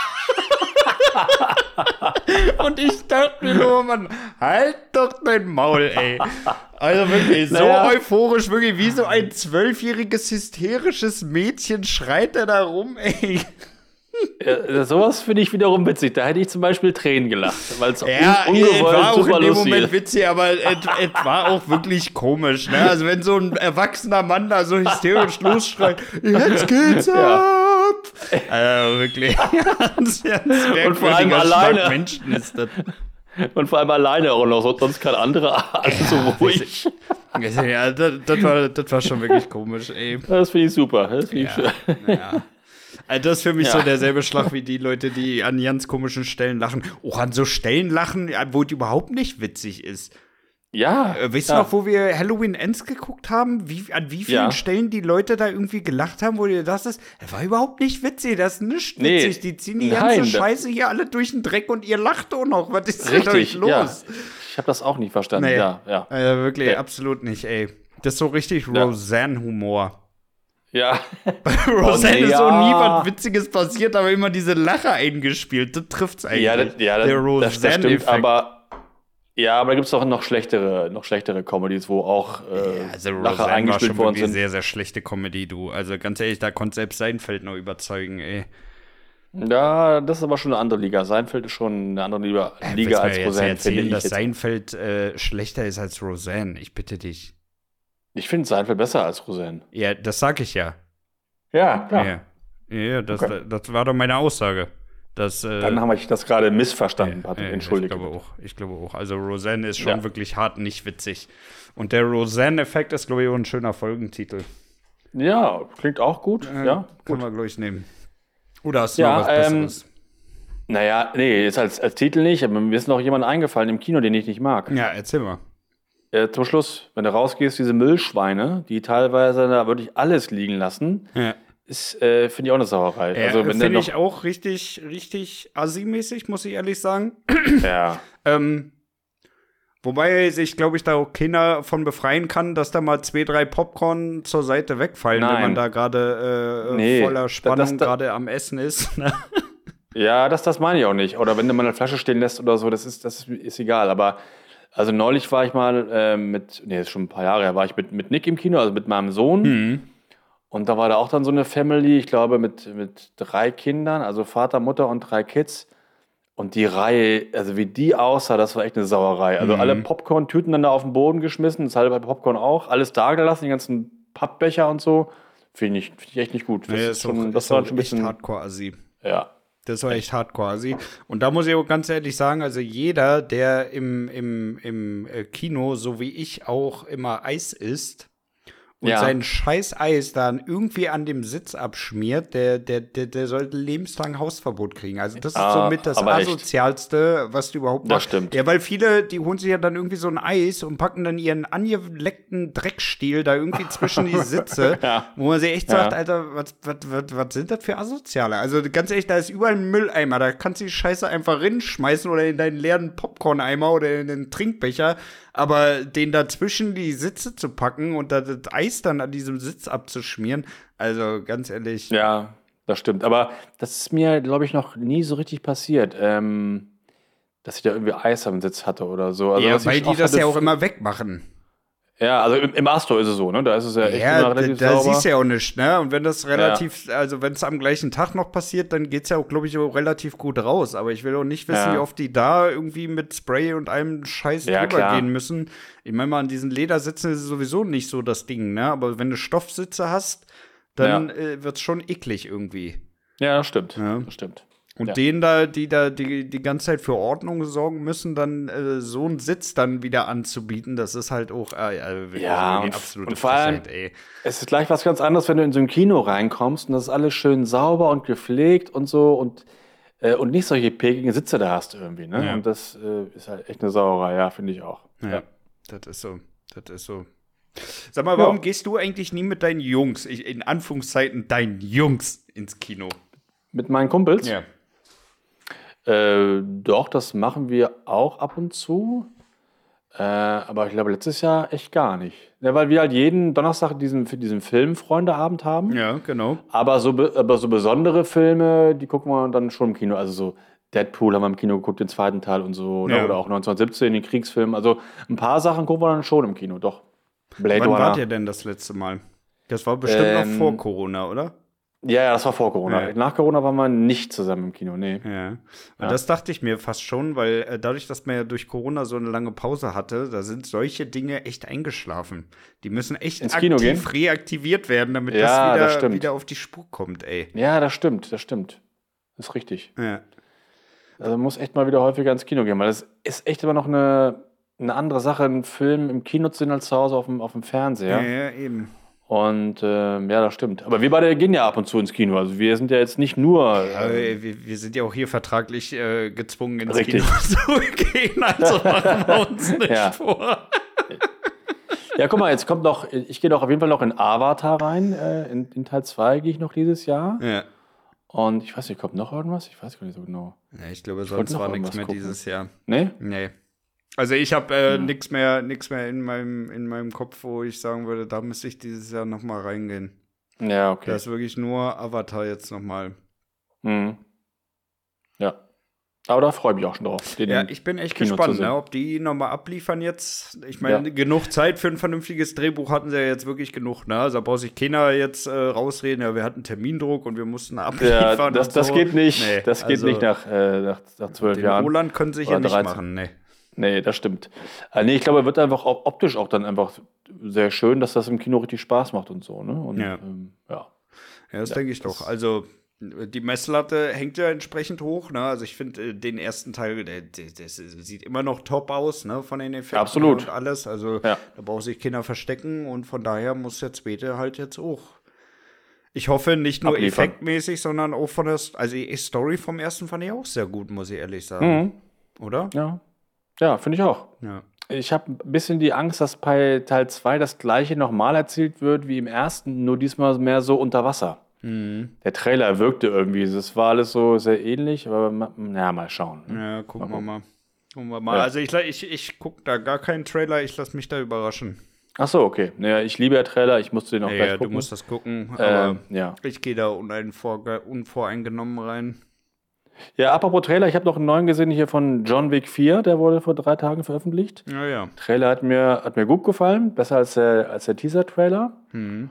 Und ich dachte mir nur, Mann, halt doch dein Maul, ey. Also wirklich, so naja. euphorisch, wirklich wie so ein zwölfjähriges hysterisches Mädchen schreit er da rum, ey. Ja, sowas finde ich wiederum witzig. Da hätte ich zum Beispiel Tränen gelacht, weil es ja, un- es war auch super in dem lustig Moment ist. witzig, aber es, es war auch wirklich komisch. Ne? Also wenn so ein erwachsener Mann da so hysterisch losschreit, jetzt geht's Ja. ab. Also wirklich, ganz, ganz Und vor allem merkwürdiger alleine. Schlag Menschen ist das. Und vor allem alleine auch noch, sonst kein anderer. Also so ruhig. Ja, das, das, war, das war schon wirklich komisch, ey. Das finde ich super. Das finde ich Ja, schön. ja. Also das ist für mich Ja. so derselbe Schlag wie die Leute, die an ganz komischen Stellen lachen. Auch an so Stellen lachen, wo es überhaupt nicht witzig ist. Ja. Äh, weißt ja. du noch, wo wir Halloween Ends geguckt haben? Wie, an wie vielen Ja. Stellen die Leute da irgendwie gelacht haben, wo dir das ist? Das war überhaupt nicht witzig, das ist nicht Nee. witzig. Die ziehen die Nein, ganze da- Scheiße hier alle durch den Dreck und ihr lacht auch noch. Was ist denn Richtig, euch los? ja. Ich habe das auch nicht verstanden. Nee. Ja, ja. Äh, wirklich, Nee. absolut nicht, ey. Das ist so richtig Ja. Roseanne-Humor. Ja. Bei Roseanne Oh, nee, ist so ja. nie was Witziges passiert, aber immer diese Lache eingespielt. Das trifft's eigentlich. Ja, das, ja, das, Der das, das stimmt, Roseanne-Effekt. aber ja, aber da gibt es auch noch schlechtere, noch schlechtere Comedies, wo auch äh, Ja, also Lacher Roseanne war eingespielt schon worden wirklich sind. sehr, sehr schlechte Comedy, du. Also ganz ehrlich, da konnte selbst Seinfeld noch überzeugen, ey. Ja, das ist aber schon eine andere Liga. Seinfeld ist schon eine andere Liga, Liga als Roseanne, jetzt finde erzählen, ich. dass Jetzt. Seinfeld äh, schlechter ist als Roseanne. Ich bitte dich. Ich finde Seinfeld besser als Roseanne. Ja, das sag ich ja. Ja, klar. Ja, ja das, Okay. das war doch meine Aussage. Das, äh, Dann habe ich das gerade missverstanden, ja, Patrick. ja, Entschuldige. Ich glaube auch. Ich glaube auch. Also Roseanne ist schon Ja. wirklich hart nicht witzig. Und der Roseanne-Effekt ist, glaube ich, auch ein schöner Folgentitel. Ja, klingt auch gut. Äh, ja, Können gut. wir, glaube ich, nehmen. Oder hast du Ja, noch was ähm, Besseres? Naja, nee, jetzt als, als Titel nicht, aber mir ist noch jemand eingefallen im Kino, den ich nicht mag. Ja, erzähl mal. Äh, zum Schluss, wenn du rausgehst, diese Müllschweine, die teilweise da wirklich alles liegen lassen, Ja. ist, äh, finde ich auch eine Sauerei. Ja, also, wenn finde der ich auch richtig, richtig assi-mäßig, muss ich ehrlich sagen. Ja. Ähm, wobei sich, glaube ich, da auch keiner von befreien kann, dass da mal zwei, drei Popcorn zur Seite wegfallen, wenn Nein. man da gerade äh, Nee, voller Spannung das- das- gerade am Essen ist. Ne? Ja, das, das meine ich auch nicht. Oder wenn du mal eine Flasche stehen lässt oder so, das ist, das ist, ist egal. Aber also neulich war ich mal äh, mit, nee, das ist schon ein paar Jahre her, war ich mit, mit Nick im Kino, also mit meinem Sohn. Mhm. Und da war da auch dann so eine Family, ich glaube mit, mit drei Kindern, also Vater, Mutter und drei Kids. Und die Reihe, also wie die aussah, das war echt eine Sauerei. Also Mhm. alle Popcorn-Tüten dann da auf den Boden geschmissen, das halbe Popcorn auch, alles da gelassen, die ganzen Pappbecher und so. Finde ich, find ich echt nicht gut. Das, Nee, ist schon, auch- das ist war auch schon ein bisschen. echt Hardcore-Assi. Ja. Das war echt hardcore assi. Und da muss ich auch ganz ehrlich sagen, also jeder, der im, im, im äh, Kino, so wie ich auch, immer Eis isst und Ja. sein scheiß Eis dann irgendwie an dem Sitz abschmiert, der, der, der, der sollte lebenslang Hausverbot kriegen. Also das ist Ah, somit das aber echt. Asozialste, was du überhaupt Das machst. stimmt. Ja, weil viele, die holen sich ja dann irgendwie so ein Eis und packen dann ihren angeleckten Dreckstiel da irgendwie zwischen die Sitze, Ja. wo man sich echt Ja. sagt, Alter, was, was, was, was sind das für Asoziale? Also ganz ehrlich, da ist überall ein Mülleimer, da kannst du die Scheiße einfach rinschmeißen oder in deinen leeren Popcorn-Eimer oder in den Trinkbecher, aber den dazwischen die Sitze zu packen und da das Eis dann an diesem Sitz abzuschmieren, also ganz ehrlich. Ja, das stimmt. Aber das ist mir, glaube ich, noch nie so richtig passiert, ähm, dass ich da irgendwie Eis am Sitz hatte oder so. Also, Ja, was ich weil die oft das hatte, ja auch immer wegmachen. Ja, also im, im Astor ist es so, ne? Da ist es ja echt Ja, immer da, relativ da sauber. siehst du ja auch nicht, ne? Und wenn das relativ, also wenn es am gleichen Tag noch passiert, dann geht's ja auch, glaube ich, auch relativ gut raus. Aber ich will auch nicht wissen, Ja. wie oft die da irgendwie mit Spray und allem Scheiß Ja, drüber klar. gehen müssen. Ich meine mal, an diesen Ledersitzen ist es sowieso nicht so das Ding, ne? Aber wenn du Stoffsitze hast, dann Ja. äh, wird's schon eklig irgendwie. Ja, das stimmt. Ja. Das stimmt. Und Ja. denen da, die da die, die ganze Zeit für Ordnung sorgen müssen, dann äh, so einen Sitz dann wieder anzubieten, das ist halt auch äh, also wirklich Ja, die und- absolute und vor allem- Frechheit, ey. Es ist gleich was ganz anderes, wenn du in so ein Kino reinkommst und das ist alles schön sauber und gepflegt und so und, äh, und nicht solche pekigen Sitze da hast irgendwie, ne? Ja. Und das äh, ist halt echt eine Sauerei, ja, finde ich auch. Ja, das ist so. Das ist so. Sag mal, warum Ja. gehst du eigentlich nie mit deinen Jungs, ich- in Anführungszeiten deinen Jungs, ins Kino? Mit meinen Kumpels? Ja. Äh, doch, das machen wir auch ab und zu. Äh, aber ich glaube, letztes Jahr echt gar nicht. Ja, weil wir halt jeden Donnerstag diesen, diesen Filmfreundeabend haben. Ja, genau. Aber so, be- aber so besondere Filme, die gucken wir dann schon im Kino. Also so Deadpool haben wir im Kino geguckt, den zweiten Teil und so. Ne? Ja. Oder auch neunzehnhundertsiebzehn, den Kriegsfilm. Also ein paar Sachen gucken wir dann schon im Kino, doch. Blade Wann Runner. wart ihr denn das letzte Mal? Das war bestimmt Ähm, noch vor Corona, oder? Ja, ja, das war vor Corona. Ja. Nach Corona waren wir nicht zusammen im Kino, nee. Ja. Und Ja. das dachte ich mir fast schon, weil äh, dadurch, dass man ja durch Corona so eine lange Pause hatte, da sind solche Dinge echt eingeschlafen. Die müssen echt Ins Kino aktiv gehen? reaktiviert werden, damit Ja, das, wieder, das stimmt. wieder auf die Spur kommt, ey. Ja, das stimmt, das stimmt. Das ist richtig. Ja. Also man muss echt mal wieder häufiger ins Kino gehen, weil es ist echt immer noch eine, eine andere Sache, einen Film im Kino zu sehen als zu Hause auf dem, auf dem Fernseher. Ja, ja, eben. Und ähm, ja, das stimmt. Aber wir beide gehen ja ab und zu ins Kino. Also wir sind ja jetzt nicht nur. Aber Ähm, wir, wir sind ja auch hier vertraglich äh, gezwungen, ins Richtig. Kino zu gehen, also machen wir uns nicht Ja. vor. ja, guck mal, jetzt kommt noch, ich gehe doch auf jeden Fall noch in Avatar rein. Äh, in, in Teil zwei gehe ich noch dieses Jahr. Ja. Und ich weiß nicht, kommt noch irgendwas? Ich weiß gar nicht so genau. ja, ich glaube, wollte sonst noch war nichts irgendwas mehr gucken. dieses Jahr. Nee? Nee. Also ich habe äh, Ja. nichts mehr, nix mehr in meinem, in meinem Kopf, wo ich sagen würde, da müsste ich dieses Jahr noch mal reingehen. Ja, okay. Da ist wirklich nur Avatar jetzt noch mal. Mhm. Ja. Aber da freue ich mich auch schon drauf. Den Ja, ich bin echt Kino zu gespannt, sehen. ne, ob die noch mal abliefern jetzt. Ich meine, Ja. genug Zeit für ein vernünftiges Drehbuch hatten sie ja jetzt wirklich genug. Ne? Also da braucht sich keiner jetzt äh, rausreden, ja, wir hatten Termindruck und wir mussten abliefern. ja, das, und das so. geht nicht. Nee, das geht also nicht nach, äh, nach, nach zwölf Den Jahren. Roland können sie hier Oder nicht dreizehn. machen, ne. Nee, das stimmt. Äh, nee, ich glaube, er wird einfach auch optisch auch dann einfach sehr schön, dass das im Kino richtig Spaß macht und so. Ne? Und, Ja. Ähm, ja. Ja, das Ja, denke ich das- doch. Also, die Messlatte hängt ja entsprechend hoch. Ne? Also, ich finde äh, den ersten Teil, der, der, der sieht immer noch top aus, ne? Von den Effekten Absolut. und alles. Also, Ja. da braucht sich keiner verstecken. Und von daher muss der zweite halt jetzt auch. Ich hoffe, nicht nur Abliefern. effektmäßig, sondern auch von der. St- Also, die Story vom ersten fand ich auch sehr gut, muss ich ehrlich sagen. Mhm. Oder? Ja, ja finde ich auch. Ja. Ich habe ein bisschen die Angst, dass bei Teil zwei das gleiche nochmal erzählt wird wie im ersten, nur diesmal mehr so unter Wasser. Mhm. Der Trailer wirkte irgendwie, es war alles so sehr ähnlich, aber ma- naja, mal schauen. ne? Ja, gucken Mal wir mal. Gucken wir mal. Ja. Also, ich, ich, ich gucke da gar keinen Trailer. Ich lasse mich da überraschen. Ach so, okay. Naja, ich liebe ja Trailer, ich musste den auch Ja, gleich ja, du gucken. musst das gucken. Aber ähm, ja. ich gehe da uneinvor- unvoreingenommen rein. ja, apropos Trailer, ich habe noch einen neuen gesehen hier von John Wick vier, der wurde vor drei Tagen veröffentlicht. Ja, ja. Trailer hat mir, hat mir gut gefallen, besser als der, als der Teaser-Trailer. Mhm.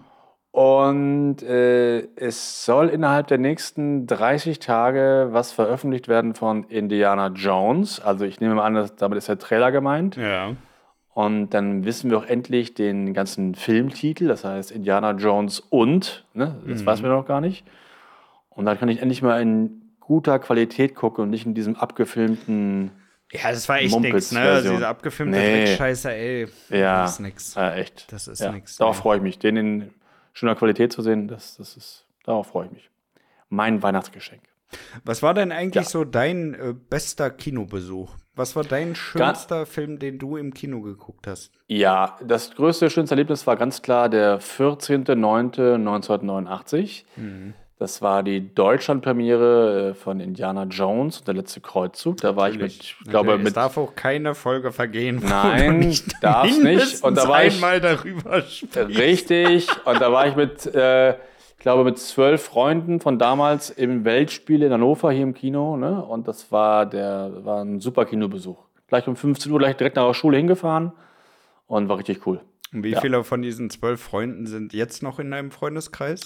Und äh, es soll innerhalb der nächsten dreißig Tage was veröffentlicht werden von Indiana Jones. Also ich nehme mal an, dass, damit ist der Trailer gemeint. Ja. Und dann wissen wir auch endlich den ganzen Filmtitel, das heißt Indiana Jones und, ne? Das Mhm. weiß man noch gar nicht. Und dann kann ich endlich mal in guter Qualität gucken und nicht in diesem abgefilmten Ja, das war echt nix, ne? Also diese abgefilmte Nee. Dreckscheiße, ey. Ja, Das ist nix. ja echt. Das ist ja. nix. Darauf nee. freue ich mich. Den in schöner Qualität zu sehen, das, das ist, darauf freue ich mich. Mein Weihnachtsgeschenk. Was war denn eigentlich Ja. so dein äh, bester Kinobesuch? Was war dein schönster Film, den du im Kino geguckt hast? Ja, das größte, schönste Erlebnis war ganz klar der vierzehnter neunter neunzehnhundertneunundachtzig. Das war die Deutschlandpremiere äh, von Indiana Jones und der letzte Kreuzzug. Da war ich mit, ich glaube, Natürlich, es mit. darf auch keine Folge vergehen, wo Nein, du nicht darf's nicht. mindestens Und da war ich- einmal darüber sprichst. Richtig. Und da war ich mit, äh, ich glaube, mit zwölf Freunden von damals im Weltspiel in Hannover hier im Kino. Ne? Und das war, der, war ein super Kinobesuch. Gleich um fünfzehn Uhr gleich direkt nach der Schule hingefahren und war richtig cool. Und wie Ja. viele von diesen zwölf Freunden sind jetzt noch in deinem Freundeskreis?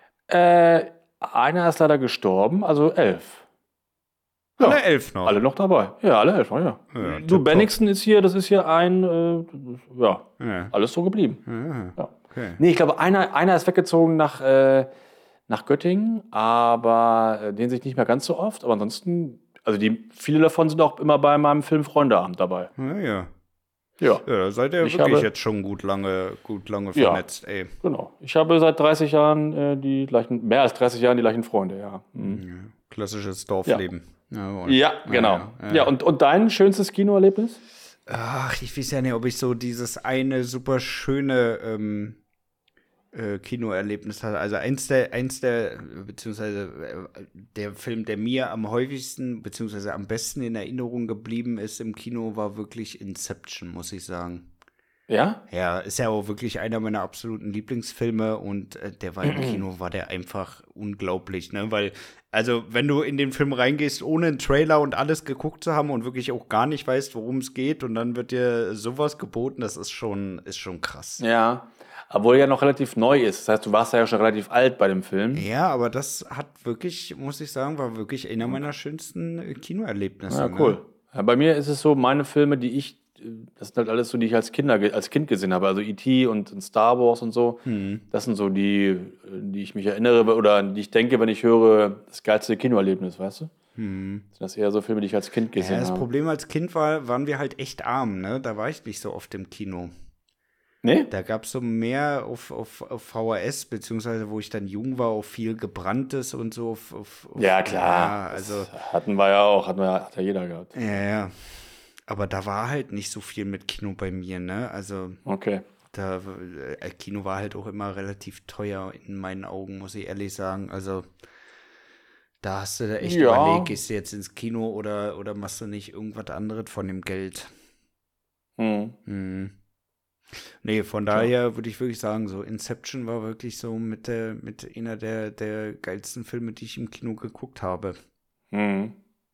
Äh, einer ist leider gestorben, also elf. Ja. Alle elf noch. Alle noch dabei. Ja, alle elf noch, ja. Ja, du, tipptopp. Bennigsen ist hier, das ist hier ein, äh, ja, Ja. alles so geblieben. Ja. Ja. Okay. Nee, ich glaube, einer, einer ist weggezogen nach, äh, nach Göttingen, aber äh, den sehe ich nicht mehr ganz so oft. Aber ansonsten, also die, viele davon sind auch immer bei meinem Film Freundeabend dabei. Ja, ja. Ja, Ja, da seid ihr Ich wirklich habe- jetzt schon gut lange, gut lange Ja. vernetzt, ey. genau. Ich habe seit dreißig Jahren äh, die gleichen, mehr als dreißig Jahren die gleichen Freunde, ja. Mhm. Ja. Klassisches Dorfleben. Ja, und- Ja, genau. Ja, Ja, ja. und, und dein schönstes Kinoerlebnis? Ach, ich weiß ja nicht, ob ich so dieses eine super schöne ähm, äh, Kinoerlebnis hatte. Also eins der, eins der, beziehungsweise äh, der Film, der mir am häufigsten, beziehungsweise am besten in Erinnerung geblieben ist im Kino, war wirklich Inception, muss ich sagen. Ja? Ja, ist ja auch wirklich einer meiner absoluten Lieblingsfilme und äh, der war im Kino, war der einfach unglaublich, ne? Weil, also, wenn du in den Film reingehst, ohne einen Trailer und alles geguckt zu haben und wirklich auch gar nicht weißt, worum es geht und dann wird dir sowas geboten, das ist schon, ist schon krass. Ja. Obwohl er ja noch relativ neu ist. Das heißt, du warst ja schon relativ alt bei dem Film. Ja, aber das hat wirklich, muss ich sagen, war wirklich einer meiner schönsten äh, Kinoerlebnisse. Ja, ne? cool. Ja, bei mir ist es so, meine Filme, die ich, das sind halt alles so, die ich als, Kinder, ge- als Kind gesehen habe. Also E T und, und Star Wars und so. Das sind so die, die ich mich erinnere oder an die ich denke, wenn ich höre, das geilste Kinoerlebnis, weißt du? Sind das eher so Filme, die ich als Kind Ja, gesehen das habe. Problem als Kind war, waren wir halt echt arm, ne? Da war ich nicht so oft im Kino. Nee? Da gab es so mehr auf, auf, auf V H S, beziehungsweise wo ich dann jung war, auch viel Gebranntes und so. Auf, auf, auf, Ja, klar. Ja, also, Das hatten wir ja auch, hatten wir, hat ja jeder gehabt. ja, ja. Aber da war halt nicht so viel mit Kino bei mir, ne? Also, Okay. da, äh, Kino war halt auch immer relativ teuer in meinen Augen, muss ich ehrlich sagen. Also, da hast du da echt Ja. überlegt, gehst du jetzt ins Kino oder, oder machst du nicht irgendwas anderes von dem Geld? Hm. Hm. Nee, von daher würde ich wirklich sagen, so Inception war wirklich so mit der, mit einer der, der geilsten Filme, die ich im Kino geguckt habe. Hm.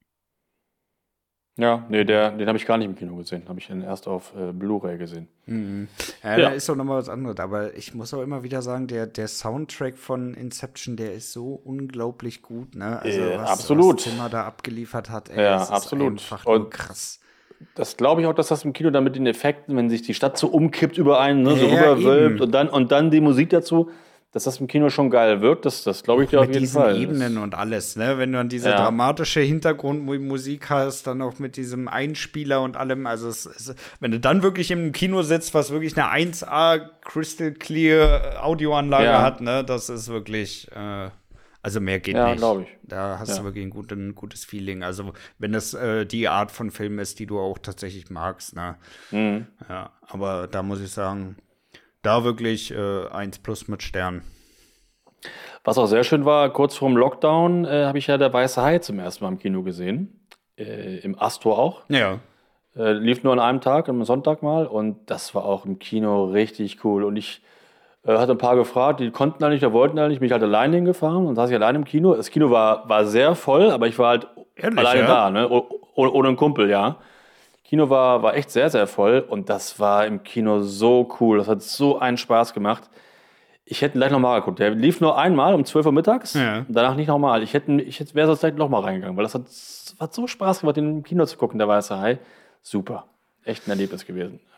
Ja, nee, der, den habe ich gar nicht im Kino gesehen. Habe ich den erst auf äh, Blu-ray gesehen. Mhm. Ja, Ja. da ist doch nochmal was anderes. Aber ich muss auch immer wieder sagen, der, der Soundtrack von Inception, der ist so unglaublich gut, ne? Also Äh, was, absolut. was Zimmer da abgeliefert hat, ey, Ja, das ist absolut. einfach nur Und- krass. Das glaube ich auch, dass das im Kino dann mit den Effekten, wenn sich die Stadt so umkippt über einen, ne, so Ja, rüberwölbt eben. und dann, und dann die Musik dazu, dass das im Kino schon geil wirkt. Das, das glaube ich dir auf Mit jeden diesen Fall. Ebenen und alles, ne? Wenn du dann diese Ja. dramatische Hintergrundmusik hast, dann auch mit diesem Einspieler und allem, also es, es, wenn du dann wirklich im Kino sitzt, was wirklich eine eins A Crystal Clear Audioanlage Ja. hat, ne? Das ist wirklich, äh, also mehr geht Ja, nicht. glaub ich. Da hast Ja. du wirklich ein, gut, ein gutes Feeling. Also wenn das äh, die Art von Film ist, die du auch tatsächlich magst, ne? Mhm. Ja, aber da muss ich sagen, da wirklich äh, eins plus mit Stern. Was auch sehr schön war, kurz vorm Lockdown äh, habe ich ja der Weiße Hai zum ersten Mal im Kino gesehen. Äh, Im Astor auch. Ja. Äh, lief nur an einem Tag, am Sonntag mal. Und das war auch im Kino richtig cool. Und ich äh, hatte ein paar gefragt, die konnten da nicht, da wollten da nicht. Bin ich halt alleine hingefahren und saß ich alleine im Kino. Das Kino war, war sehr voll, aber ich war halt Ehrlich, alleine ja? da, ne? Oh, oh, ohne einen Kumpel, ja. Kino war, war echt sehr, sehr voll. Und das war im Kino so cool. Das hat so einen Spaß gemacht. Ich hätte ihn gleich nochmal geguckt. Der lief nur einmal um zwölf Uhr mittags, Ja. danach nicht nochmal. Ich, hätte, ich hätte, wäre sonst gleich nochmal reingegangen, weil das hat, hat so Spaß gemacht, den im Kino zu gucken, der Weiße Hai. Super. Echt ein Erlebnis gewesen. Ja.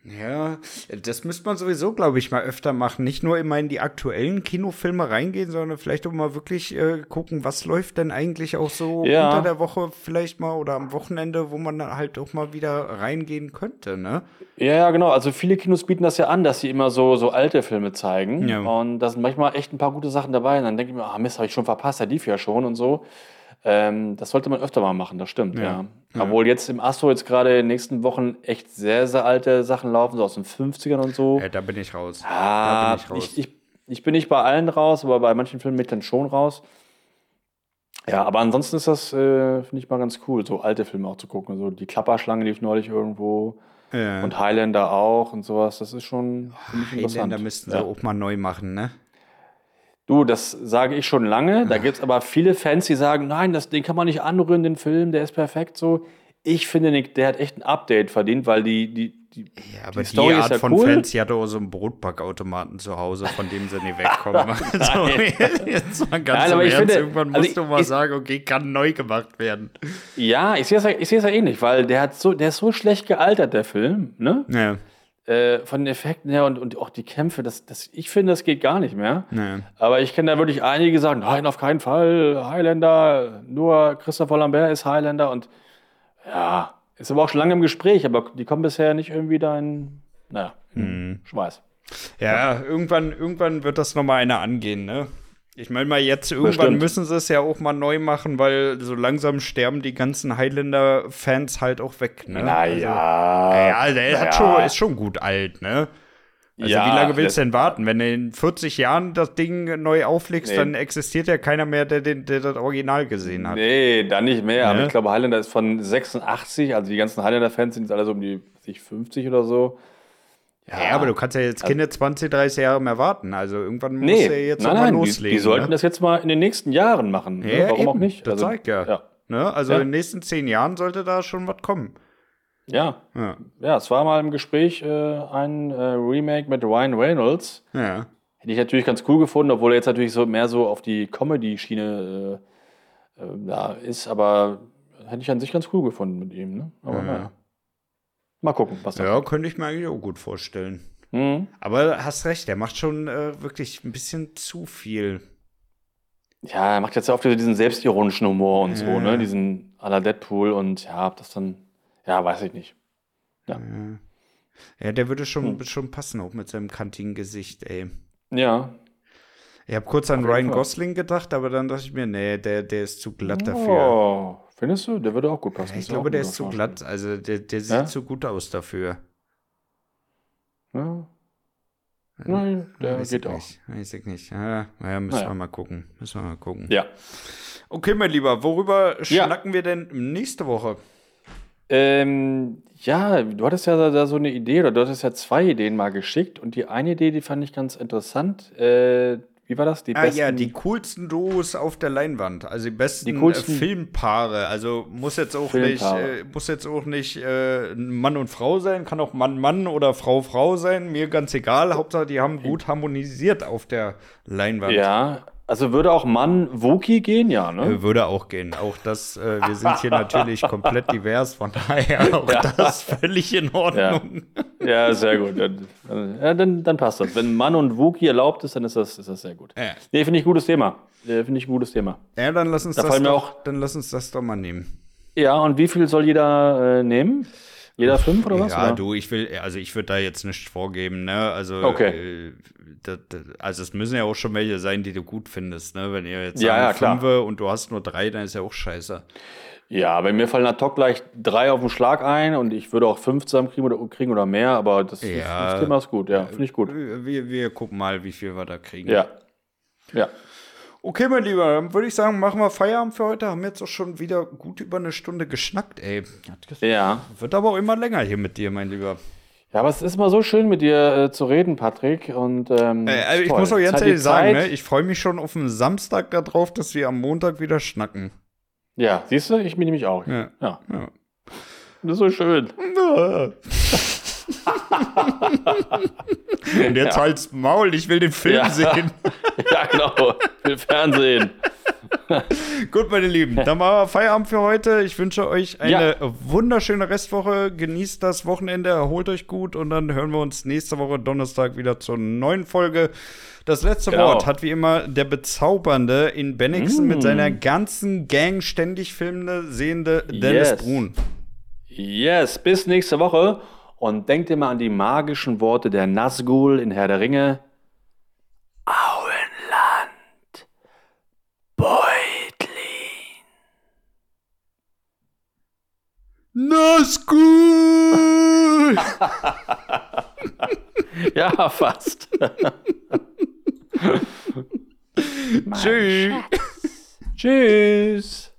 Ja, das müsste man sowieso, glaube ich, mal öfter machen. Nicht nur immer in die aktuellen Kinofilme reingehen, sondern vielleicht auch mal wirklich äh, gucken, was läuft denn eigentlich auch so Ja. unter der Woche vielleicht mal oder am Wochenende, wo man dann halt auch mal wieder reingehen könnte, ne? Ja, ja, genau. Also viele Kinos bieten das ja an, dass sie immer so, so alte Filme zeigen. Ja. Und da sind manchmal echt ein paar gute Sachen dabei. Und dann denke ich mir, ah Mist, habe ich schon verpasst, der lief ja schon und so. Ähm, das sollte man öfter mal machen, das stimmt, ja. Ja. Obwohl jetzt im Astro jetzt gerade in den nächsten Wochen echt sehr, sehr alte Sachen laufen, so aus den fünfzigern und so. Äh, da bin ich raus. Ah, da bin ich raus. ich, ich, ich bin nicht bei allen raus, aber bei manchen Filmen bin ich dann schon raus. Ja, aber ansonsten ist das, äh, finde ich mal ganz cool, so alte Filme auch zu gucken. So die Klapperschlange lief neulich irgendwo Ja. und Highlander auch und sowas. Das ist schon finde ich interessant. Highlander müssten sie Ja. auch mal neu machen, ne? Du, das sage ich schon lange. Da gibt es aber viele Fans, die sagen, nein, das, den kann man nicht anrühren, den Film, der ist perfekt so. Ich finde, nicht, der hat echt ein Update verdient, weil die, die, die, Ja, aber die, Story ist Art ja von cool. Fans, die hat auch so einen Brotbackautomaten zu Hause, von dem sie nicht wegkommen. also, jetzt mal ganz Nein, im aber ich Ernst, finde, irgendwann also musst du mal ich- sagen, okay, kann neu gemacht werden. Ja, ich sehe es ja, ich sehe es ja ähnlich, weil der hat so, der ist so schlecht gealtert, der Film, ne? Ja, Äh, von den Effekten her und, und auch die Kämpfe, das, das, ich finde, das geht gar nicht mehr. ja. Aber ich kenne da wirklich einige, die sagen, nein, auf keinen Fall, Highlander, nur Christopher Lambert ist Highlander und ja, ist aber auch schon lange im Gespräch, aber die kommen bisher nicht irgendwie da in, naja, in Schweiß. Ja, irgendwann, irgendwann wird das nochmal einer angehen, ne? Ich meine mal, jetzt irgendwann Bestimmt. müssen sie es ja auch mal neu machen, weil so langsam sterben die ganzen Highlander-Fans halt auch weg, ne? Naja. Also, ja, der hat schon, ist schon gut alt, ne? Also Ja, wie lange willst du das- denn warten? Wenn du in vierzig Jahren das Ding neu auflegst, Nee. dann existiert ja keiner mehr, der, den, der das Original gesehen hat. Nee, dann nicht mehr. Aber Ne? ich glaube, Highlander ist von sechsundachtzig, also die ganzen Highlander-Fans sind jetzt alle so um die sich fünfzig oder so. Ja, aber du kannst ja jetzt keine zwanzig, dreißig Jahre mehr warten. Also irgendwann muss Nee, er jetzt nein, auch mal nein, die, loslegen. die sollten ne? das jetzt mal in den nächsten Jahren machen. Ne? Ja, Warum eben, auch nicht? Das Also, zeigt ja. ja. Ne? Also Ja. in den nächsten zehn Jahren sollte da schon was kommen. Ja. Ja. Ja, es war mal im Gespräch äh, ein äh, Remake mit Ryan Reynolds. Ja. Hätte ich natürlich ganz cool gefunden, obwohl er jetzt natürlich so mehr so auf die Comedy-Schiene äh, äh, da ist, aber hätte ich an sich ganz cool gefunden mit ihm. Ne? Aber Ja. naja. Mal gucken, was da Ja, könnte ich mir eigentlich auch gut vorstellen. Mhm. Aber hast recht, der macht schon äh, wirklich ein bisschen zu viel. Ja, er macht jetzt ja oft diesen selbstironischen Humor und so, Ja. ne? Diesen à la Deadpool und ja, ob das dann, ja, weiß ich nicht. Ja. Ja, der würde schon, Hm. schon passen, auch mit seinem kantigen Gesicht, ey. Ja. Ich habe kurz an Auf jeden Ryan Fall. Gosling gedacht, aber dann dachte ich mir, nee, der, der ist zu glatt dafür. Oh, findest du? Der würde auch gut passen. Ich Ist glaube, auch der ein ist zu guter glatt. Also der, der sieht Ja? zu gut aus dafür. Schauspieler. Ja. Nein, der Weiß geht ich auch. nicht. Weiß ich nicht. Ja, ja müssen Naja. wir mal gucken. Müssen wir mal gucken. Ja. Okay, mein Lieber, worüber Ja. schnacken wir denn nächste Woche? Ähm, ja, du hattest ja da, da so eine Idee, oder du hattest ja zwei Ideen mal geschickt und die eine Idee, die fand ich ganz interessant. Äh, wie war das? Die Ah besten, ja, die coolsten Duos auf der Leinwand. Also die besten Die coolsten- äh, Filmpaare. Also muss jetzt auch Filmpaare. nicht, äh, muss jetzt auch nicht äh, Mann und Frau sein, kann auch Mann, Mann oder Frau, Frau sein. Mir ganz egal. Hauptsache, die haben gut harmonisiert auf der Leinwand. Ja, also würde auch Mann Wookie gehen, ja, ne? Äh, Würde auch gehen. Auch das, äh, wir sind hier natürlich komplett divers, von daher auch Ja. das völlig in Ordnung. Ja, sehr gut. Dann, ja, dann, dann passt das. Wenn Mann und Wookie erlaubt ist, dann ist das, ist das sehr gut. Ja. Nee, finde ich ein gutes Thema. Äh, Finde ich ein gutes Thema. Ja, dann lass uns Da das fallen mir doch, auch- dann lass uns das doch mal nehmen. Ja, und wie viel soll jeder äh, nehmen? Jeder fünf oder was? Ja, oder? du, ich will, also ich würde da jetzt nichts vorgeben, ne? Also, Okay. äh, das, das, also es müssen ja auch schon welche sein, die du gut findest, ne? Wenn ihr jetzt Ja, sagen, ja, klar. fünfe und du hast nur drei, dann ist ja auch scheiße. Ja, bei mir fallen ad hoc gleich drei auf den Schlag ein und ich würde auch fünf zusammenkriegen oder, kriegen oder mehr, aber das, Ja. das Thema ist gut, ja, finde ich gut. Wir, wir gucken mal, wie viel wir da kriegen. Ja. Ja. Okay, mein Lieber, dann würde ich sagen, machen wir Feierabend für heute. Haben jetzt auch schon wieder gut über eine Stunde geschnackt, ey. Ja. Wird aber auch immer länger hier mit dir, mein Lieber. Ja, aber es ist immer so schön, mit dir äh, zu reden, Patrick. Und, ähm, Äh, also ich toll. muss auch ganz Zeit- die ehrlich sagen, Zeit- ne, ich freue mich schon auf den Samstag darauf, dass wir am Montag wieder schnacken. Ja, siehst du, ich bin nämlich auch. Ja. Ja. Ja. Das ist so schön. Und jetzt halt's Maul, ich will den Film Ja. sehen. Ja, genau. Ich will Fernsehen. Gut, meine Lieben, dann machen wir Feierabend für heute. Ich wünsche euch eine ja. wunderschöne Restwoche. Genießt das Wochenende, erholt euch gut und dann hören wir uns nächste Woche Donnerstag wieder zur neuen Folge. Das letzte genau. Wort hat wie immer der bezaubernde in Bennigsen mm. mit seiner ganzen Gang ständig filmende, sehende Dennis yes. Brun. Yes, bis nächste Woche. Und denkt immer an die magischen Worte der Nazgul in Herr der Ringe. Auenland. Beutlin. Nazgul! Ja, fast. Tschüss. Tschüss.